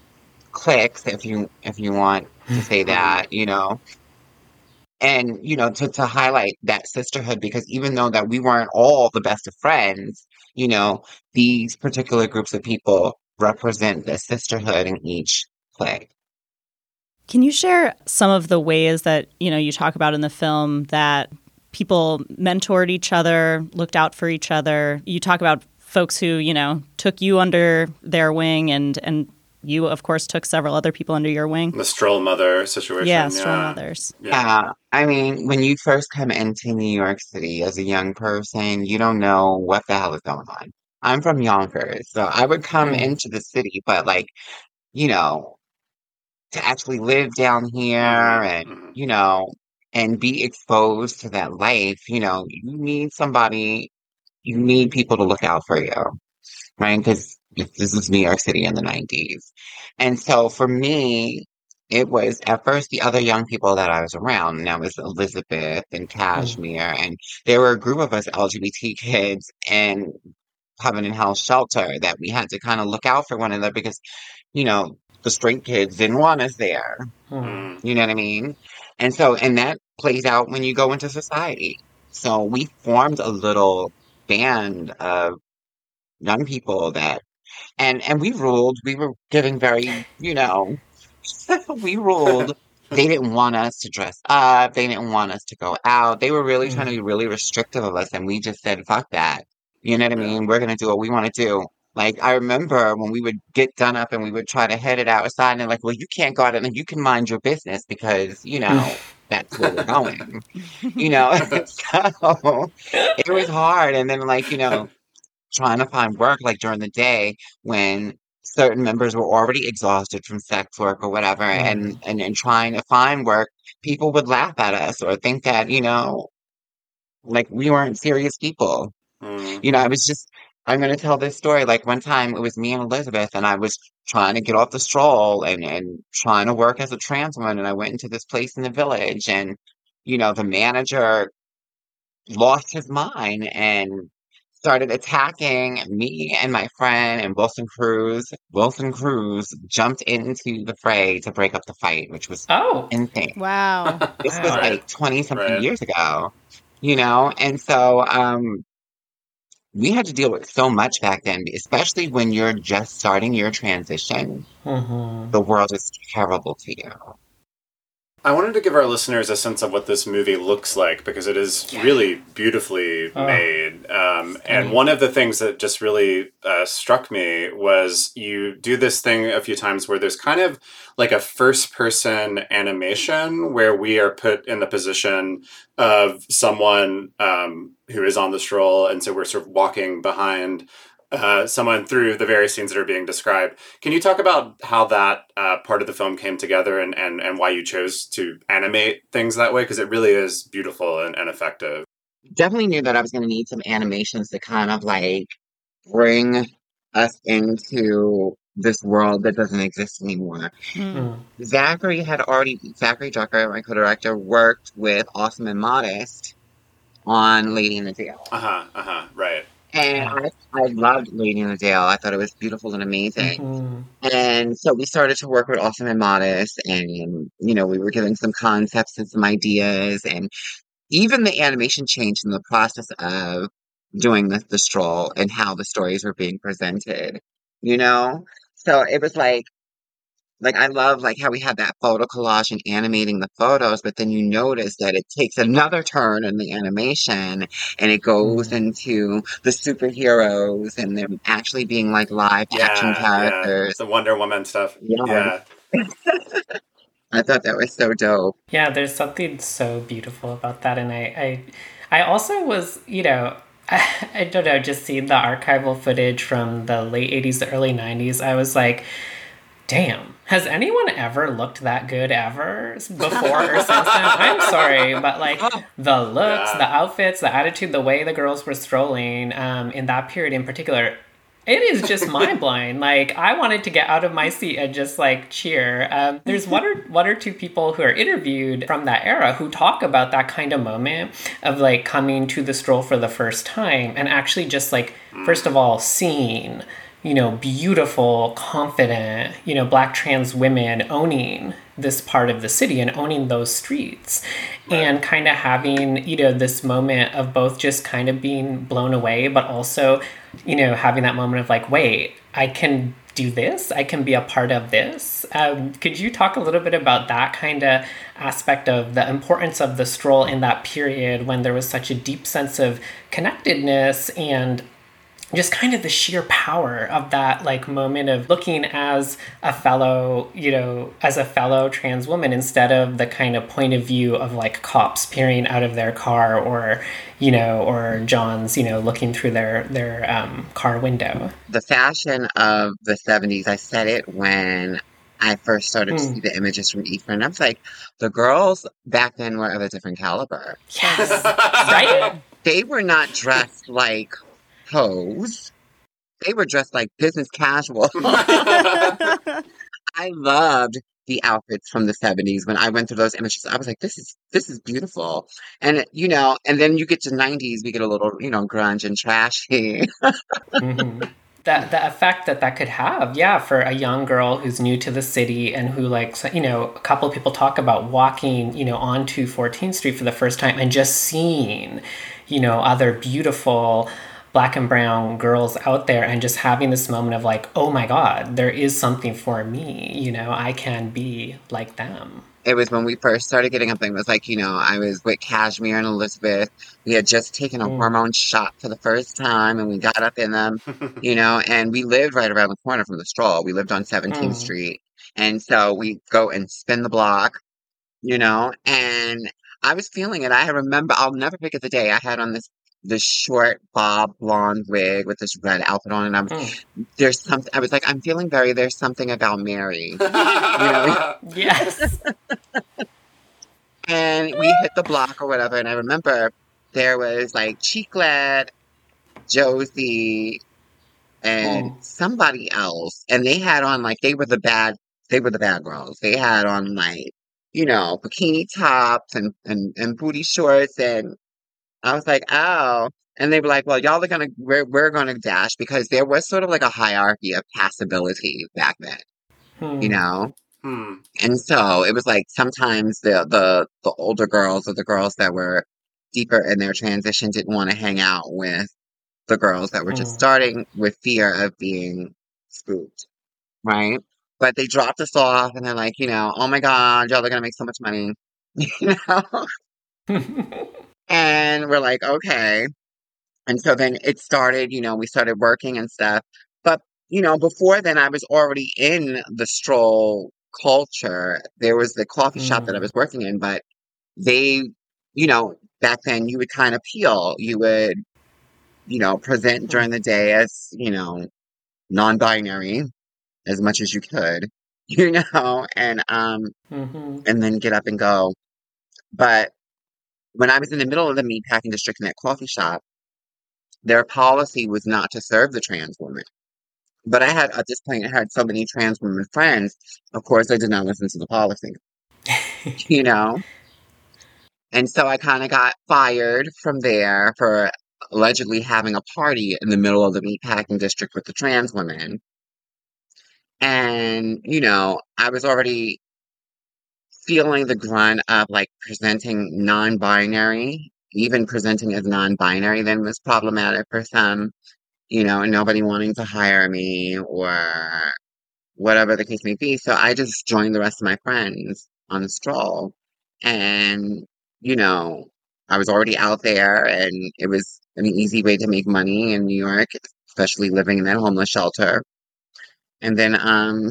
cliques, if you if you want to say Mm-hmm. that, you know, and you know, to to highlight that sisterhood because even though that we weren't all the best of friends, you know, these particular groups of people represent the sisterhood in each clique. Can you share some of the ways that, you know, you talk about in the film that people mentored each other, looked out for each other? You talk about folks who, you know, took you under their wing and and you, of course, took several other people under your wing. The stroll mother situation. Yeah, Yeah, stroll mothers. Yeah. Yeah, I mean, when you first come into New York City as a young person, you don't know what the hell is going on. I'm from Yonkers, so I would come Hmm. into the city, but like, you know, to actually live down here Mm-hmm. and, Mm-hmm. you know, and be exposed to that life, you know, you need somebody, you need people to look out for you, right? Because this is New York City in the nineties. And so for me, it was at first the other young people that I was around, and that was Elizabeth and Hmm. Cashmere, and there were a group of us L G B T kids in Covenant House Shelter that we had to kind of look out for one another because, you know, the straight kids didn't want us there. Hmm. You know what I mean? And so, and that plays out when you go into society. So we formed a little band of young people that, and and we ruled. We were getting very, you know, we ruled. They didn't want us to dress up. They didn't want us to go out. They were really trying to be really restrictive of us, and we just said, "Fuck that." You know what I mean? We're gonna do what we want to do. Like I remember when we would get done up and we would try to head it outside, and they're like, "Well, you can't go out and you can mind your business because you know that's where we're going." You know, so it was hard. And then like you know, trying to find work like during the day when certain members were already exhausted from sex work or whatever, and and and trying to find work, people would laugh at us or think that you know, like we weren't serious people. You know, I was just. I'm going to tell this story. Like one time it was me and Elizabeth, and I was trying to get off the stroll and, and trying to work as a trans woman. And I went into this place in the village, and, you know, the manager lost his mind and started attacking me and my friend and Wilson Cruz. Wilson Cruz jumped into the fray to break up the fight, which was oh insane. Wow. This was Wow. like twenty something Right. years ago, you know? And so, um, we had to deal with so much back then, especially when you're just starting your transition. Mhm. The world is terrible to you. I wanted to give our listeners a sense of what this movie looks like because it is really beautifully Oh. made. Um, and Stunning. one of the things that just really uh, struck me was you do this thing a few times where there's kind of like a first person animation where we are put in the position of someone um, who is on the stroll. And so we're sort of walking behind uh, someone through the various scenes that are being described. Can you talk about how that uh, part of the film came together and, and, and why you chose to animate things that way? Because it really is beautiful and, and effective. Definitely knew that I was going to need some animations to kind of like bring us into this world that doesn't exist anymore. Mm. Zachary had already, Zachary Drucker, my co-director, worked with Awesome and Modest on Lady in the Dale. Uh-huh, uh-huh, right. And I, I loved Lady in the Dale. I thought it was beautiful and amazing. Mhm. And so we started to work with Awesome and Modest, and, you know, we were given some concepts and some ideas, and even the animation changed in the process of doing the, the stroll and how the stories were being presented, you know? So it was like, like I love like how we had that photo collage and animating the photos, but then you notice that it takes another turn in the animation and it goes into the superheroes and them actually being like live action Yeah, yeah. characters. The Wonder Woman stuff. Yeah. Yeah. I thought that was so dope. Yeah, there's something so beautiful about that, and I, I, I also was, you know, I, I don't know, just seeing the archival footage from the late eighties, the early nineties. I was like, damn, has anyone ever looked that good ever before or since then? I'm sorry, but like the looks, Yeah. the outfits, the attitude, the way the girls were strolling um, in that period in particular. It is just mind blowing. Like I wanted to get out of my seat and just like cheer. Um, there's one or one or two people who are interviewed from that era who talk about that kind of moment of like coming to the stroll for the first time and actually just like first of all seeing, you know, beautiful, confident, you know, Black trans women owning this part of the city and owning those streets. Right. And kind of having, you know, this moment of both just kind of being blown away, but also, you know, having that moment of like, wait, I can do this. I can be a part of this. Um, could you talk a little bit about that kind of aspect of the importance of the stroll in that period when there was such a deep sense of connectedness and just kind of the sheer power of that like moment of looking as a fellow, you know, as a fellow trans woman instead of the kind of point of view of like cops peering out of their car or, you know, or John's, you know, looking through their, their um, car window. The fashion of the seventies, I said it when I first started Mm. to see the images from Ephraim. I was like, the girls back then were of a different caliber. Yes. Right? They were not dressed like hoes. They were dressed like business casual. I loved the outfits from the seventies. When I went through those images, I was like, this is this is beautiful. And you know, and then you get to nineties, we get a little, you know, grunge and trashy. Mm-hmm. the, the effect that that could have, yeah, for a young girl who's new to the city and who, like, you know, a couple of people talk about walking, you know, onto fourteenth Street for the first time and just seeing, you know, other beautiful Black and brown girls out there and just having this moment of like, oh my God, there is something for me, you know, I can be like them. It was when we first started getting up, and it was like, you know, I was with Cashmere and Elizabeth. We had just taken a Mm. hormone shot for the first time, and we got up in them, you know, and we lived right around the corner from the Stroll. We lived on seventeenth Mm. Street. And so we go and spin the block, you know, and I was feeling it. I remember, I'll never forget the day I had on this this short bob blonde wig with this red outfit on, and I was, Mm. there's something, I was like, I'm feeling very, there's something about Mary. You know? Yes. And we hit the block or whatever, and I remember there was like Chiclet, Josie, and Mm. somebody else, and they had on like they were the bad they were the bad girls. They had on like, you know, bikini tops and and, and booty shorts, and I was like, oh. And they were like, well, y'all are gonna we're we're gonna dash, because there was sort of like a hierarchy of passability back then, you Hmm. know? Hmm. And so it was like sometimes the the the older girls or the girls that were deeper in their transition didn't want to hang out with the girls that were just Mm. starting, with fear of being spooked, right? But they dropped us off, and they're like, you know, oh my God, y'all are gonna make so much money, you know? And we're like, okay. And so then it started, you know, we started working and stuff. But, you know, before then, I was already in the stroll culture. There was the coffee shop that I Mm. was working in, but they, you know, back then you would kind of peel. You would, you know, present during the day as, you know, non-binary as much as you could, you know, and um, Mhm. and then get up and go. But when I was in the middle of the meatpacking district in that coffee shop, their policy was not to serve the trans woman. But I had, at this point, I had so many trans women friends. Of course, I did not listen to the policy, you know? And so I kind of got fired from there for allegedly having a party in the middle of the meatpacking district with the trans women. And, you know, I was already feeling the grunt of like presenting non-binary. Even presenting as non-binary then was problematic for some, you know, and nobody wanting to hire me or whatever the case may be. So I just joined the rest of my friends on the stroll. And, you know, I was already out there, and it was an easy way to make money in New York, especially living in that homeless shelter. And then um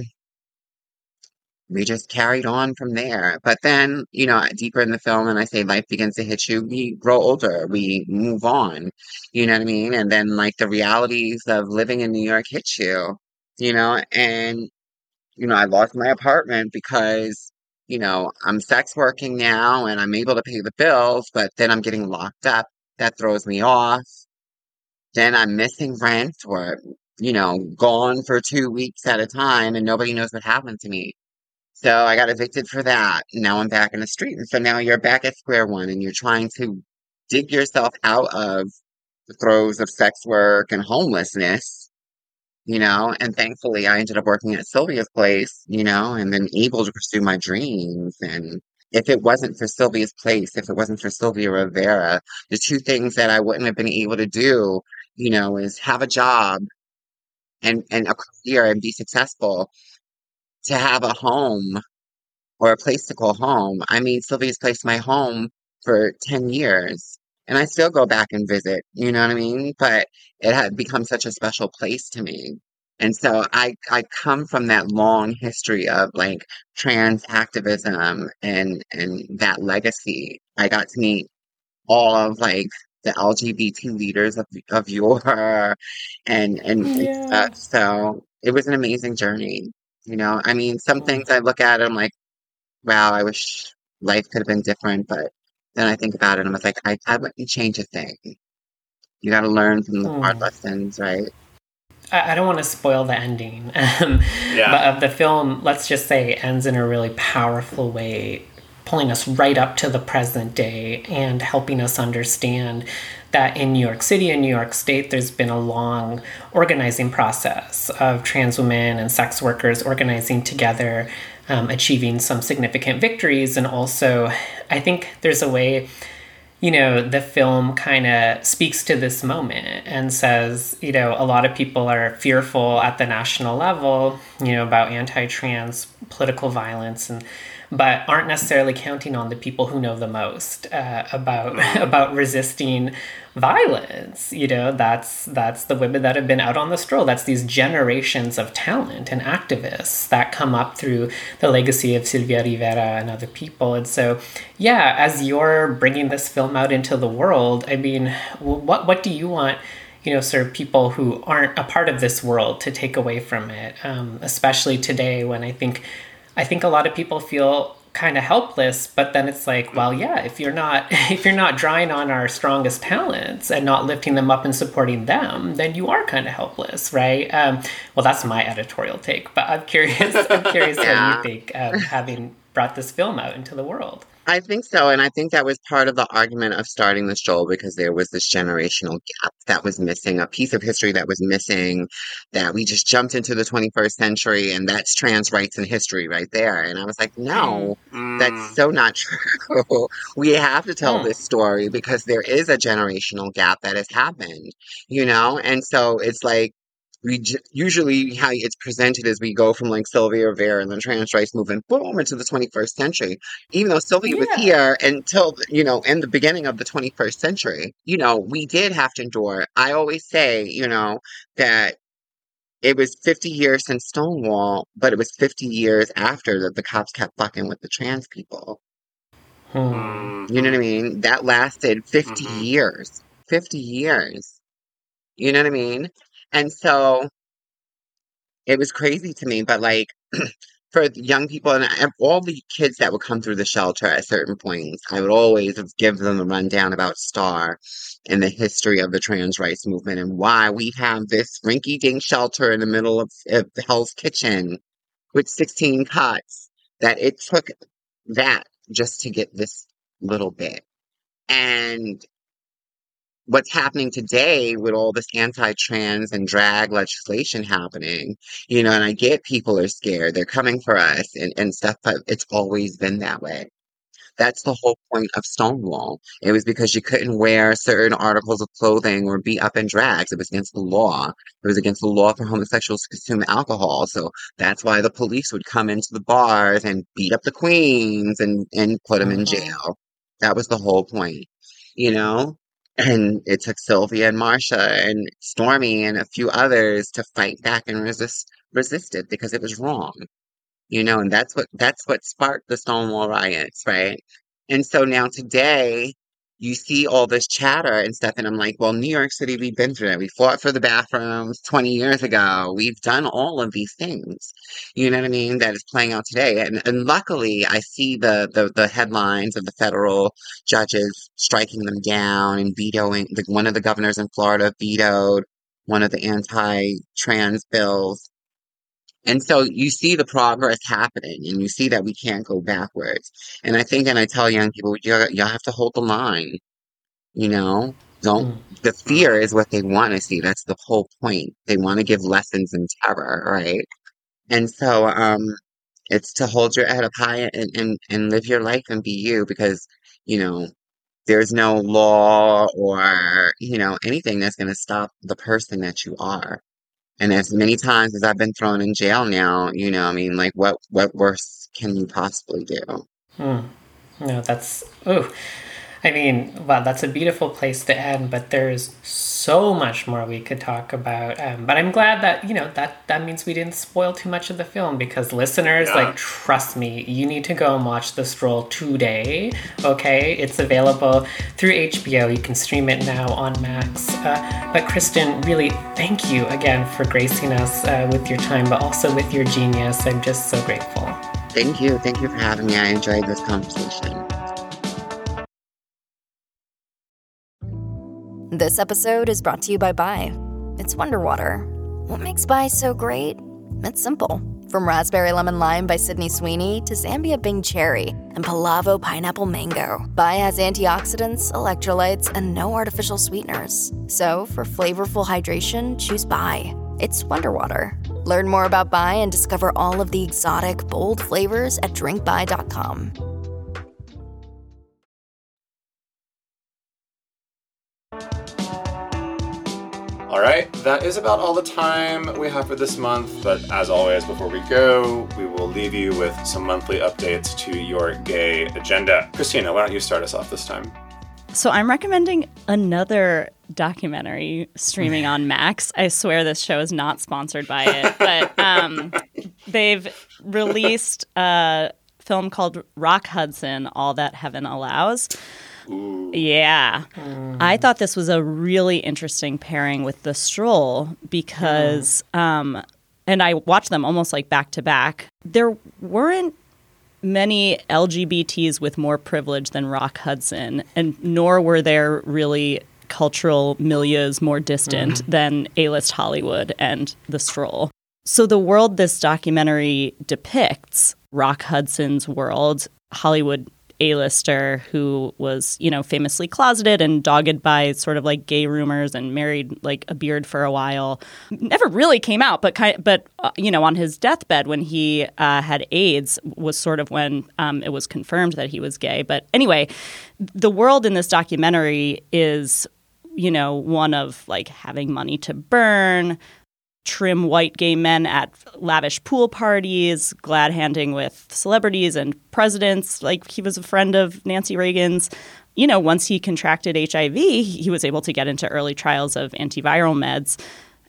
we just carried on from there. But then, you know, deeper in the film, and I say life begins to hit you, we grow older, we move on, you know what I mean? And then, like, the realities of living in New York hit you, you know? And, you know, I lost my apartment because, you know, I'm sex working now and I'm able to pay the bills, but then I'm getting locked up. That throws me off. Then I'm missing rent, or, you know, gone for two weeks at a time, and nobody knows what happened to me. So I got evicted for that. Now I'm back in the street. And so now you're back at square one, and you're trying to dig yourself out of the throes of sex work and homelessness, you know? And thankfully I ended up working at Sylvia's place, you know, and then able to pursue my dreams. And if it wasn't for Sylvia's place, if it wasn't for Sylvia Rivera, the two things that I wouldn't have been able to do, you know, is have a job and, and a career and be successful, to have a home or a place to call home. I made Sylvia's place my home for ten years, and I still go back and visit, you know what I mean? But it had become such a special place to me. And so I, I come from that long history of like trans activism and, and that legacy. I got to meet all of like the L G B T leaders of, of yore and, and, and Yeah. stuff. So it was an amazing journey. You know, I mean, some things I look at, I'm like, wow, I wish life could have been different. But then I think about it, and I was like, I, I wouldn't change a thing. You got to learn from the hard Hmm. lessons, right? I, I don't want to spoil the ending, um, Yeah. but of the film, let's just say, ends in a really powerful way, pulling us right up to the present day and helping us understand that in New York City and New York State, there's been a long organizing process of trans women and sex workers organizing together, um, achieving some significant victories. And also, I think there's a way, you know, the film kind of speaks to this moment and says, you know, a lot of people are fearful at the national level, you know, about anti-trans political violence, and but aren't necessarily counting on the people who know the most uh, about about resisting violence. You know, that's that's the women that have been out on the stroll. That's these generations of talent and activists that come up through the legacy of Silvia Rivera and other people. And so, yeah, as you're bringing this film out into the world, I mean, what what do you want, you know, sort of people who aren't a part of this world to take away from it, um, especially today when I think I think a lot of people feel kind of helpless, but then it's like, well, yeah, if you're not if you're not drawing on our strongest talents and not lifting them up and supporting them, then you are kind of helpless, right? Um, well, that's my editorial take, but I'm curious. I'm curious Yeah. what you think, um, having brought this film out into the world. I think so. And I think that was part of the argument of starting the show, because there was this generational gap that was missing, a piece of history that was missing, that we just jumped into the twenty-first century, and that's trans rights and history right there. And I was like, no, that's so not true. We have to tell Mm. this story because there is a generational gap that has happened, you know? And so it's like, we j- usually how it's presented is we go from like Sylvia Rivera and the trans rights movement, boom, into the twenty-first century. Even though Sylvia was Yeah. here until, you know, in the beginning of the twenty-first century, you know, we did have to endure. I always say, you know, that it was fifty years since Stonewall, but it was fifty years after that the cops kept fucking with the trans people. Hmm. You know what I mean? That lasted fifty years. fifty years. You know what I mean? And so it was crazy to me, but like for the young people and I- all the kids that would come through the shelter at certain points, I would always give them a rundown about Star and the history of the trans rights movement and why we have this rinky-dink shelter in the middle of, of Hell's Kitchen with sixteen cots, that it took that just to get this little bit. And what's happening today with all this anti-trans and drag legislation happening, you know, and I get people are scared, they're coming for us and, and stuff, but it's always been that way. That's the whole point of Stonewall. It was because you couldn't wear certain articles of clothing or be up in drags. It was against the law. It was against the law for homosexuals to consume alcohol. So that's why the police would come into the bars and beat up the queens and, and put them in jail. That was the whole point, you know? And it took Sylvia and Marsha and Stormy and a few others to fight back and resist resist it because it was wrong. You know, and that's what that's what sparked the Stonewall riots, right? And so now today you see all this chatter and stuff, and I'm like, well, New York City, we've been through it. We fought for the bathrooms twenty years ago. We've done all of these things. You know what I mean? That is playing out today. And and luckily I see the the, the headlines of the federal judges striking them down and vetoing the, one of the governors in Florida vetoed one of the anti-trans bills. And so you see the progress happening and you see that we can't go backwards. And I think, and I tell young people, you you have to hold the line, you know, don't, the fear is what they want to see. That's the whole point. They want to give lessons in terror, right? And so, um, it's to hold your head up high and, and, and live your life and be you because, you know, there's no law or, you know, anything that's going to stop the person that you are. And as many times as I've been thrown in jail now, you know, I mean, like, what what worse can you possibly do? Hmm. No, that's, oh, I mean, wow, that's a beautiful place to end, but there's so much more we could talk about. Um, but I'm glad that, you know, that, that means we didn't spoil too much of the film because listeners, Yeah. like, trust me, you need to go and watch The Stroll today, okay? It's available through H B O. You can stream it now on Max. Uh, but Kristen, really, thank you again for gracing us uh, with your time, but also with your genius. I'm just so grateful. Thank you. Thank you for having me. I enjoyed this conversation. This episode is brought to you by Bai. It's Wonder Water. What makes Bai so great? It's simple. From Raspberry Lemon Lime by Sydney Sweeney to Zambia Bing Cherry and Palavo Pineapple Mango, Bai has antioxidants, electrolytes, and no artificial sweeteners. So for flavorful hydration, choose Bai. It's Wonder Water. Learn more about Bai and discover all of the exotic, bold flavors at drink bai dot com. All right, that is about all the time we have for this month. But as always, before we go, we will leave you with some monthly updates to your gay agenda. Christina, why don't you start us off this time? So I'm recommending another documentary streaming on Max. I swear this show is not sponsored by it, but um, they've released a film called Rock Hudson, All That Heaven Allows. Ooh. Yeah. Mm. I thought this was a really interesting pairing with The Stroll because, mm. um, and I watched them almost like back to back. There weren't many L G B Ts with more privilege than Rock Hudson, and nor were there really cultural milieus more distant mm. than A-list Hollywood and The Stroll. So the world this documentary depicts, Rock Hudson's world, Hollywood A-lister who was, you know, famously closeted and dogged by sort of like gay rumors and married like a beard for a while. Never really came out, but kind of, but uh, you know, on his deathbed when he uh, had AIDS was sort of when um, it was confirmed that he was gay. But anyway, the world in this documentary is, you know, one of like having money to burn, trim white gay men at lavish pool parties, glad-handing with celebrities and presidents. Like, he was a friend of Nancy Reagan's. You know, once he contracted H I V, he was able to get into early trials of antiviral meds.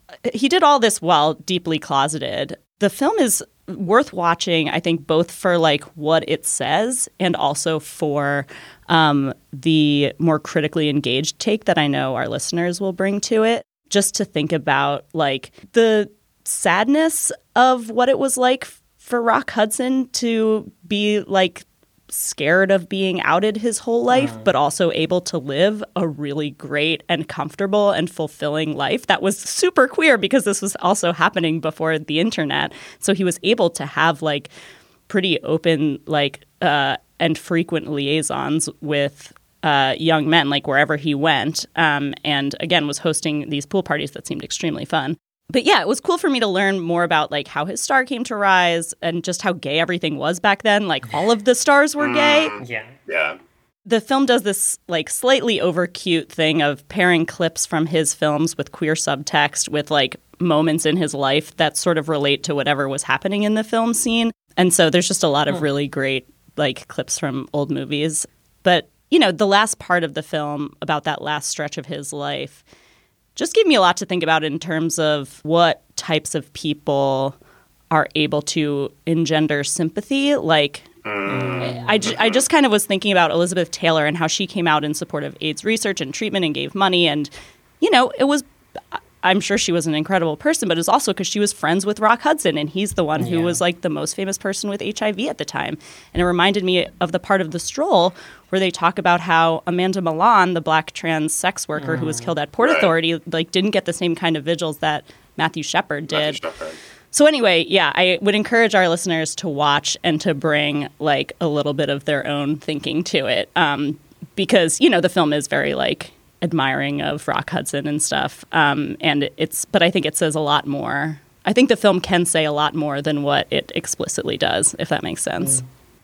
He did all this while deeply closeted. The film is worth watching, I think, both for, like, what it says and also for um, the more critically engaged take that I know our listeners will bring to it. Just to think about, like, the sadness of what it was like for Rock Hudson to be, like, scared of being outed his whole life, mm. but also able to live a really great and comfortable and fulfilling life that was super queer because this was also happening before the internet. So he was able to have, like, pretty open, like, uh, and frequent liaisons with Uh, young men, like wherever he went, um, and again was hosting these pool parties that seemed extremely fun. But yeah, it was cool for me to learn more about like how his star came to rise and just how gay everything was back then. Like all of the stars were gay. Yeah, yeah. The film does this like slightly over cute thing of pairing clips from his films with queer subtext with like moments in his life that sort of relate to whatever was happening in the film scene. And so there's just a lot of really great like clips from old movies. But you know, the last part of the film about that last stretch of his life just gave me a lot to think about in terms of what types of people are able to engender sympathy. Like, mm. I, ju- I just kind of was thinking about Elizabeth Taylor and how she came out in support of AIDS research and treatment and gave money. And, you know, it was... I'm sure she was an incredible person, but it's also because she was friends with Rock Hudson, and he's the one who yeah. was like the most famous person with H I V at the time. And it reminded me of the part of The Stroll where they talk about how Amanda Milan, the black trans sex worker mm. who was killed at Port right. Authority, like didn't get the same kind of vigils that Matthew Shepard did. Matthew Shepard. So anyway, yeah, I would encourage our listeners to watch and to bring like a little bit of their own thinking to it, um, because you know the film is very like admiring of Rock Hudson and stuff. Um, and it's, but I think it says a lot more. I think the film can say a lot more than what it explicitly does, if that makes sense.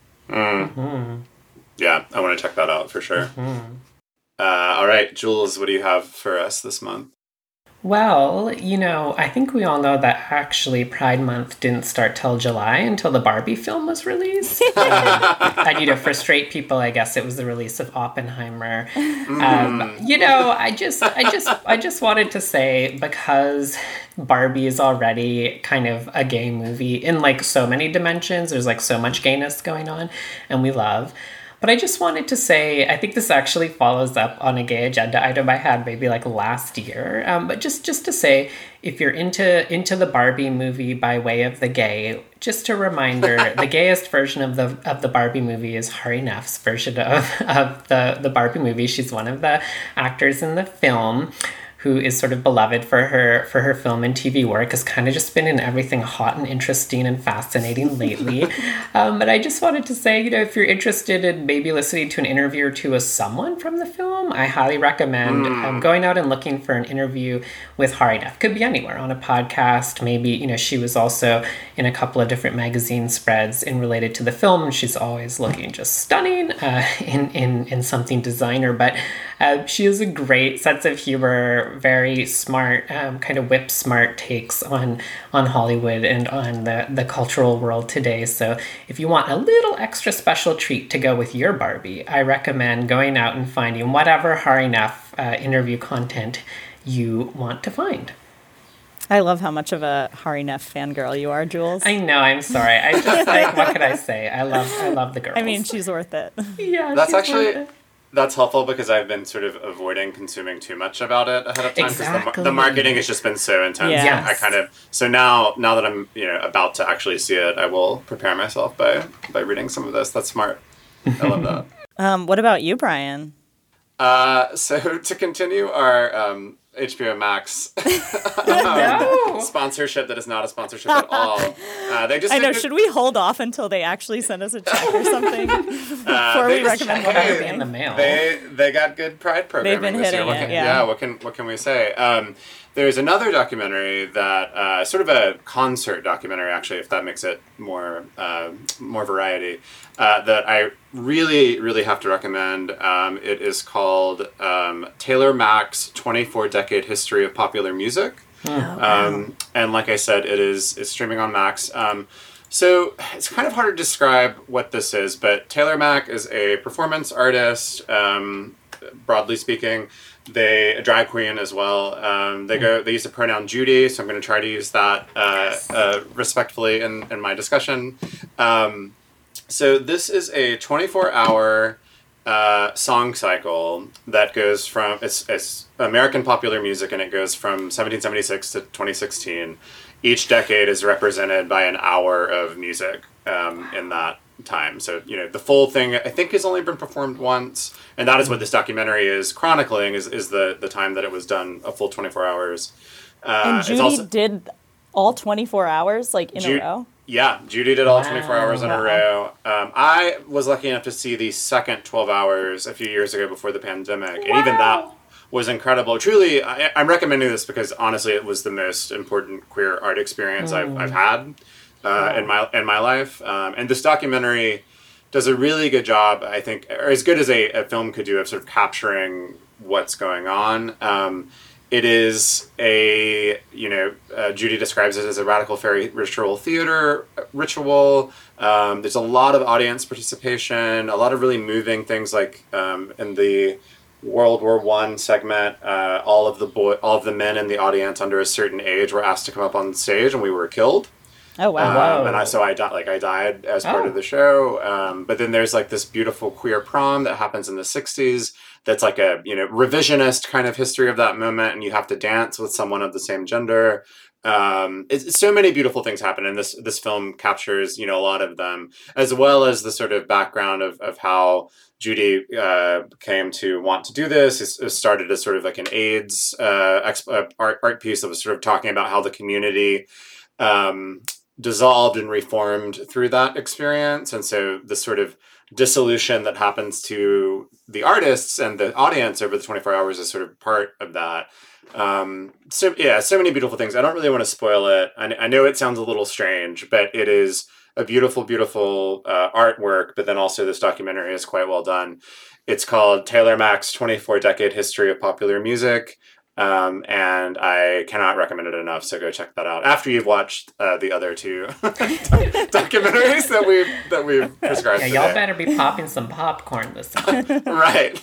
Mm. Mm-hmm. Yeah, I want to check that out for sure. Mm-hmm. Uh, all right, Jules, what do you have for us this month? Well, you know, I think we all know that actually Pride Month didn't start till July until the Barbie film was released. um, and, you know, for straight people, I guess it was the release of Oppenheimer. Mm. Um, you know, I just, I just, I just wanted to say, because Barbie is already kind of a gay movie in like so many dimensions. There's like so much gayness going on, and we love. But I just wanted to say, I think this actually follows up on a gay agenda item I had maybe like last year. Um, but just, just to say, if you're into into the Barbie movie by way of the gay, just a reminder, the gayest version of the of the Barbie movie is Hari Nef's version of, of the, the Barbie movie. She's one of the actors in the film who is sort of beloved for her for her film and T V work, has kind of just been in everything hot and interesting and fascinating lately. um, but I just wanted to say, you know, if you're interested in maybe listening to an interview or two with someone from the film, I highly recommend mm. um, going out and looking for an interview with Hari Nef. Could be anywhere, on a podcast. Maybe, you know, she was also in a couple of different magazine spreads in related to the film, and she's always looking just stunning uh, in, in, in something designer. But uh, she has a great sense of humor, very smart, um, kind of whip smart takes on on Hollywood and on the, the cultural world today. So if you want a little extra special treat to go with your Barbie, I recommend going out and finding whatever Hari Nef uh, interview content you want to find. I love how much of a Hari Nef fangirl you are, Jules. I know, I'm sorry. I just, like, what could I say? I love I love the girls. I mean, she's worth it. Yeah, That's she's actually... worth it. That's helpful because I've been sort of avoiding consuming too much about it ahead of time because Exactly. the, the marketing has just been so intense. Yeah. Yes. I kind of so now now that I'm you know about to actually see it, I will prepare myself by by reading some of this. That's smart. I love that. Um, what about you, Brian? Uh, so to continue our um, H B O Max um, no. sponsorship that is not a sponsorship at all. Uh, they just I know. did- Should we hold off until they actually send us a check or something before Uh, they we just- recommend hey, what we're in the mail? They they got good Pride programming. They've been this year. hitting What it, can, yeah. What can what can we say? Um, there's another documentary that uh, sort of a concert documentary, actually, if that makes it more uh, more variety. Uh, that I really really have to recommend. Um, it is called um, Taylor Mack's twenty-four decade history of popular music. Um, and like I said, it is it's streaming on Max. Um, so it's kind of hard to describe what this is, but Taylor Mack is a performance artist, um, broadly speaking. They a drag queen as well. Um, they go. They use the pronoun Judy, so I'm going to try to use that uh, uh, respectfully in, in my discussion. Um, so this is a twenty-four hour uh, song cycle that goes from it's it's American popular music, and it goes from seventeen seventy-six to twenty sixteen. Each decade is represented by an hour of music um, in that time. So, you know, the full thing, I think, has only been performed once. And that is what this documentary is chronicling, is, is the, the time that it was done, a full twenty-four hours. Uh, and it's Judy also, did all twenty-four hours, like, in Ju- a row? Yeah, Judy did all Wow. twenty-four hours in a row. Um, I was lucky enough to see the second twelve hours a few years ago before the pandemic. And even that was incredible. Truly, I, I'm recommending this because honestly, it was the most important queer art experience Mm. I've, I've had uh, in my in my life. Um, and this documentary does a really good job, I think, or as good as a, a film could do, of sort of capturing what's going on. Um, it is a, you know, uh, Judy describes it as a radical fairy ritual theater ritual. Um, there's a lot of audience participation, a lot of really moving things, like um, in the World War One segment, uh, all of the boy, all of the men in the audience under a certain age were asked to come up on stage, and we were killed. Oh wow! Um, and I, so I died, like I died as part Oh. of the show. Um, but then there's like this beautiful queer prom that happens in the sixties. That's like a, you know, revisionist kind of history of that moment, and you have to dance with someone of the same gender. Um, it's, it's so many beautiful things happen, and this this film captures, you know, a lot of them, as well as the sort of background of of how Judy uh, came to want to do this. It, it started as sort of like an AIDS uh, exp- uh, art art piece that was sort of talking about how the community um, dissolved and reformed through that experience, and so the sort of dissolution that happens to the artists and the audience over the twenty-four hours is sort of part of that. Um, so yeah, so many beautiful things. I don't really want to spoil it. I, I know it sounds a little strange, but it is a beautiful, beautiful uh, artwork, but then also this documentary is quite well done. It's called Taylor Mack's twenty-four decade history of popular music. Um, and I cannot recommend it enough. So go check that out after you've watched uh, the other two documentaries that we've that we've prescribed. Yeah, today. y'all better be popping some popcorn this month. Right.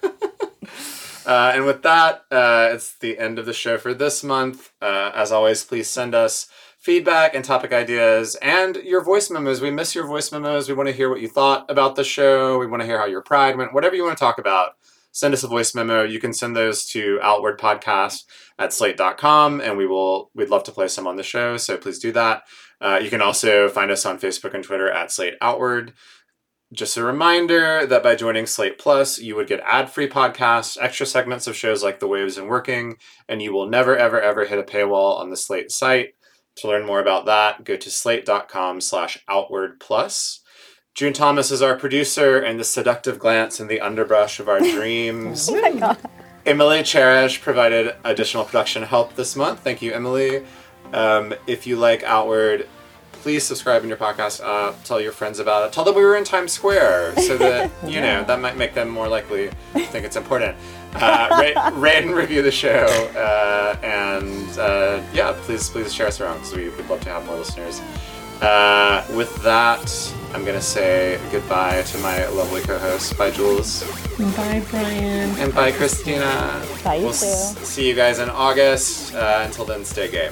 uh, and with that, uh, it's the end of the show for this month. Uh, as always, please send us feedback and topic ideas and your voice memos. We miss your voice memos. We want to hear what you thought about the show. We want to hear how your Pride went. Whatever you want to talk about, send us a voice memo. You can send those to outward podcast at slate dot com, and we will, we'd love to play some on the show. So please do that. Uh, you can also find us on Facebook and Twitter at Slate Outward. Just a reminder that by joining Slate Plus, you would get ad-free podcasts, extra segments of shows like The Waves and Working, and you will never, ever, ever hit a paywall on the Slate site. To learn more about that, go to slate.com slash outward plus. June Thomas is our producer, and the seductive glance in the underbrush of our dreams. Oh my God. Emily Cherish provided additional production help this month. Thank you, Emily. Um, if you like Outward, please subscribe in your podcast. Uh, tell your friends about it. Tell them we were in Times Square so that, you know, that might make them more likely to think it's important. Uh, rate, rate and review the show. Uh, and uh, yeah, please please share us around because we would love to have more listeners. Uh, with that, I'm going to say goodbye to my lovely co-host. Bye, Jules. Bye, Brian. And bye, Christina. Bye, you we'll too. S- see you guys in August. Uh, until then, stay gay.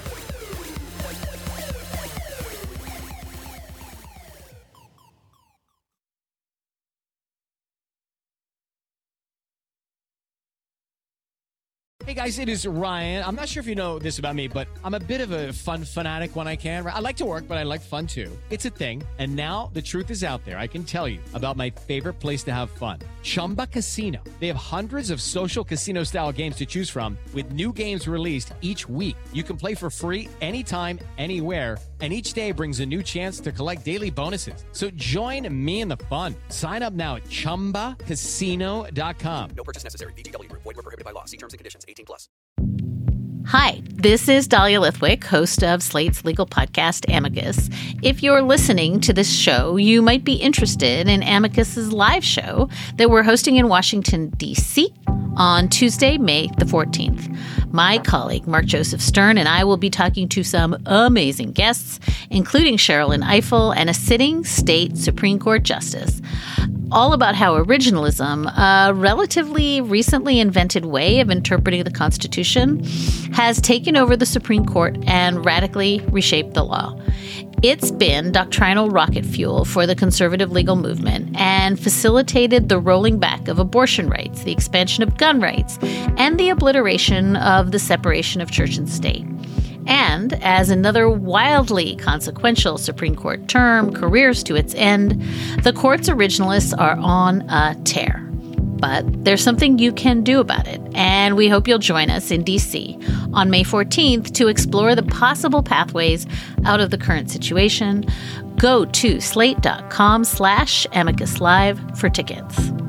Hey guys, it is Ryan. I'm not sure if you know this about me, but I'm a bit of a fun fanatic when I can. I like to work, but I like fun too. It's a thing. And now the truth is out there. I can tell you about my favorite place to have fun. Chumba Casino. They have hundreds of social casino style games to choose from with new games released each week. You can play for free anytime, anywhere. And each day brings a new chance to collect daily bonuses. So join me in the fun. Sign up now at chumba casino dot com. No purchase necessary. V G W Group. Void where prohibited by law. See terms and conditions. eighteen plus. Hi, this is Dahlia Lithwick, host of Slate's legal podcast, Amicus. If you're listening to this show, you might be interested in Amicus's live show that we're hosting in Washington, D C on Tuesday, May the fourteenth. My colleague, Mark Joseph Stern, and I will be talking to some amazing guests, including Sherrilyn Ifill and a sitting state Supreme Court justice, all about how originalism, a relatively recently invented way of interpreting the Constitution, has taken over the Supreme Court and radically reshaped the law. It's been doctrinal rocket fuel for the conservative legal movement and facilitated the rolling back of abortion rights, the expansion of gun rights, and the obliteration of the separation of church and state. And as another wildly consequential Supreme Court term careers to its end, the court's originalists are on a tear. But there's something you can do about it, and we hope you'll join us in D C on May fourteenth to explore the possible pathways out of the current situation. Go to slate.com slash amicus live for tickets.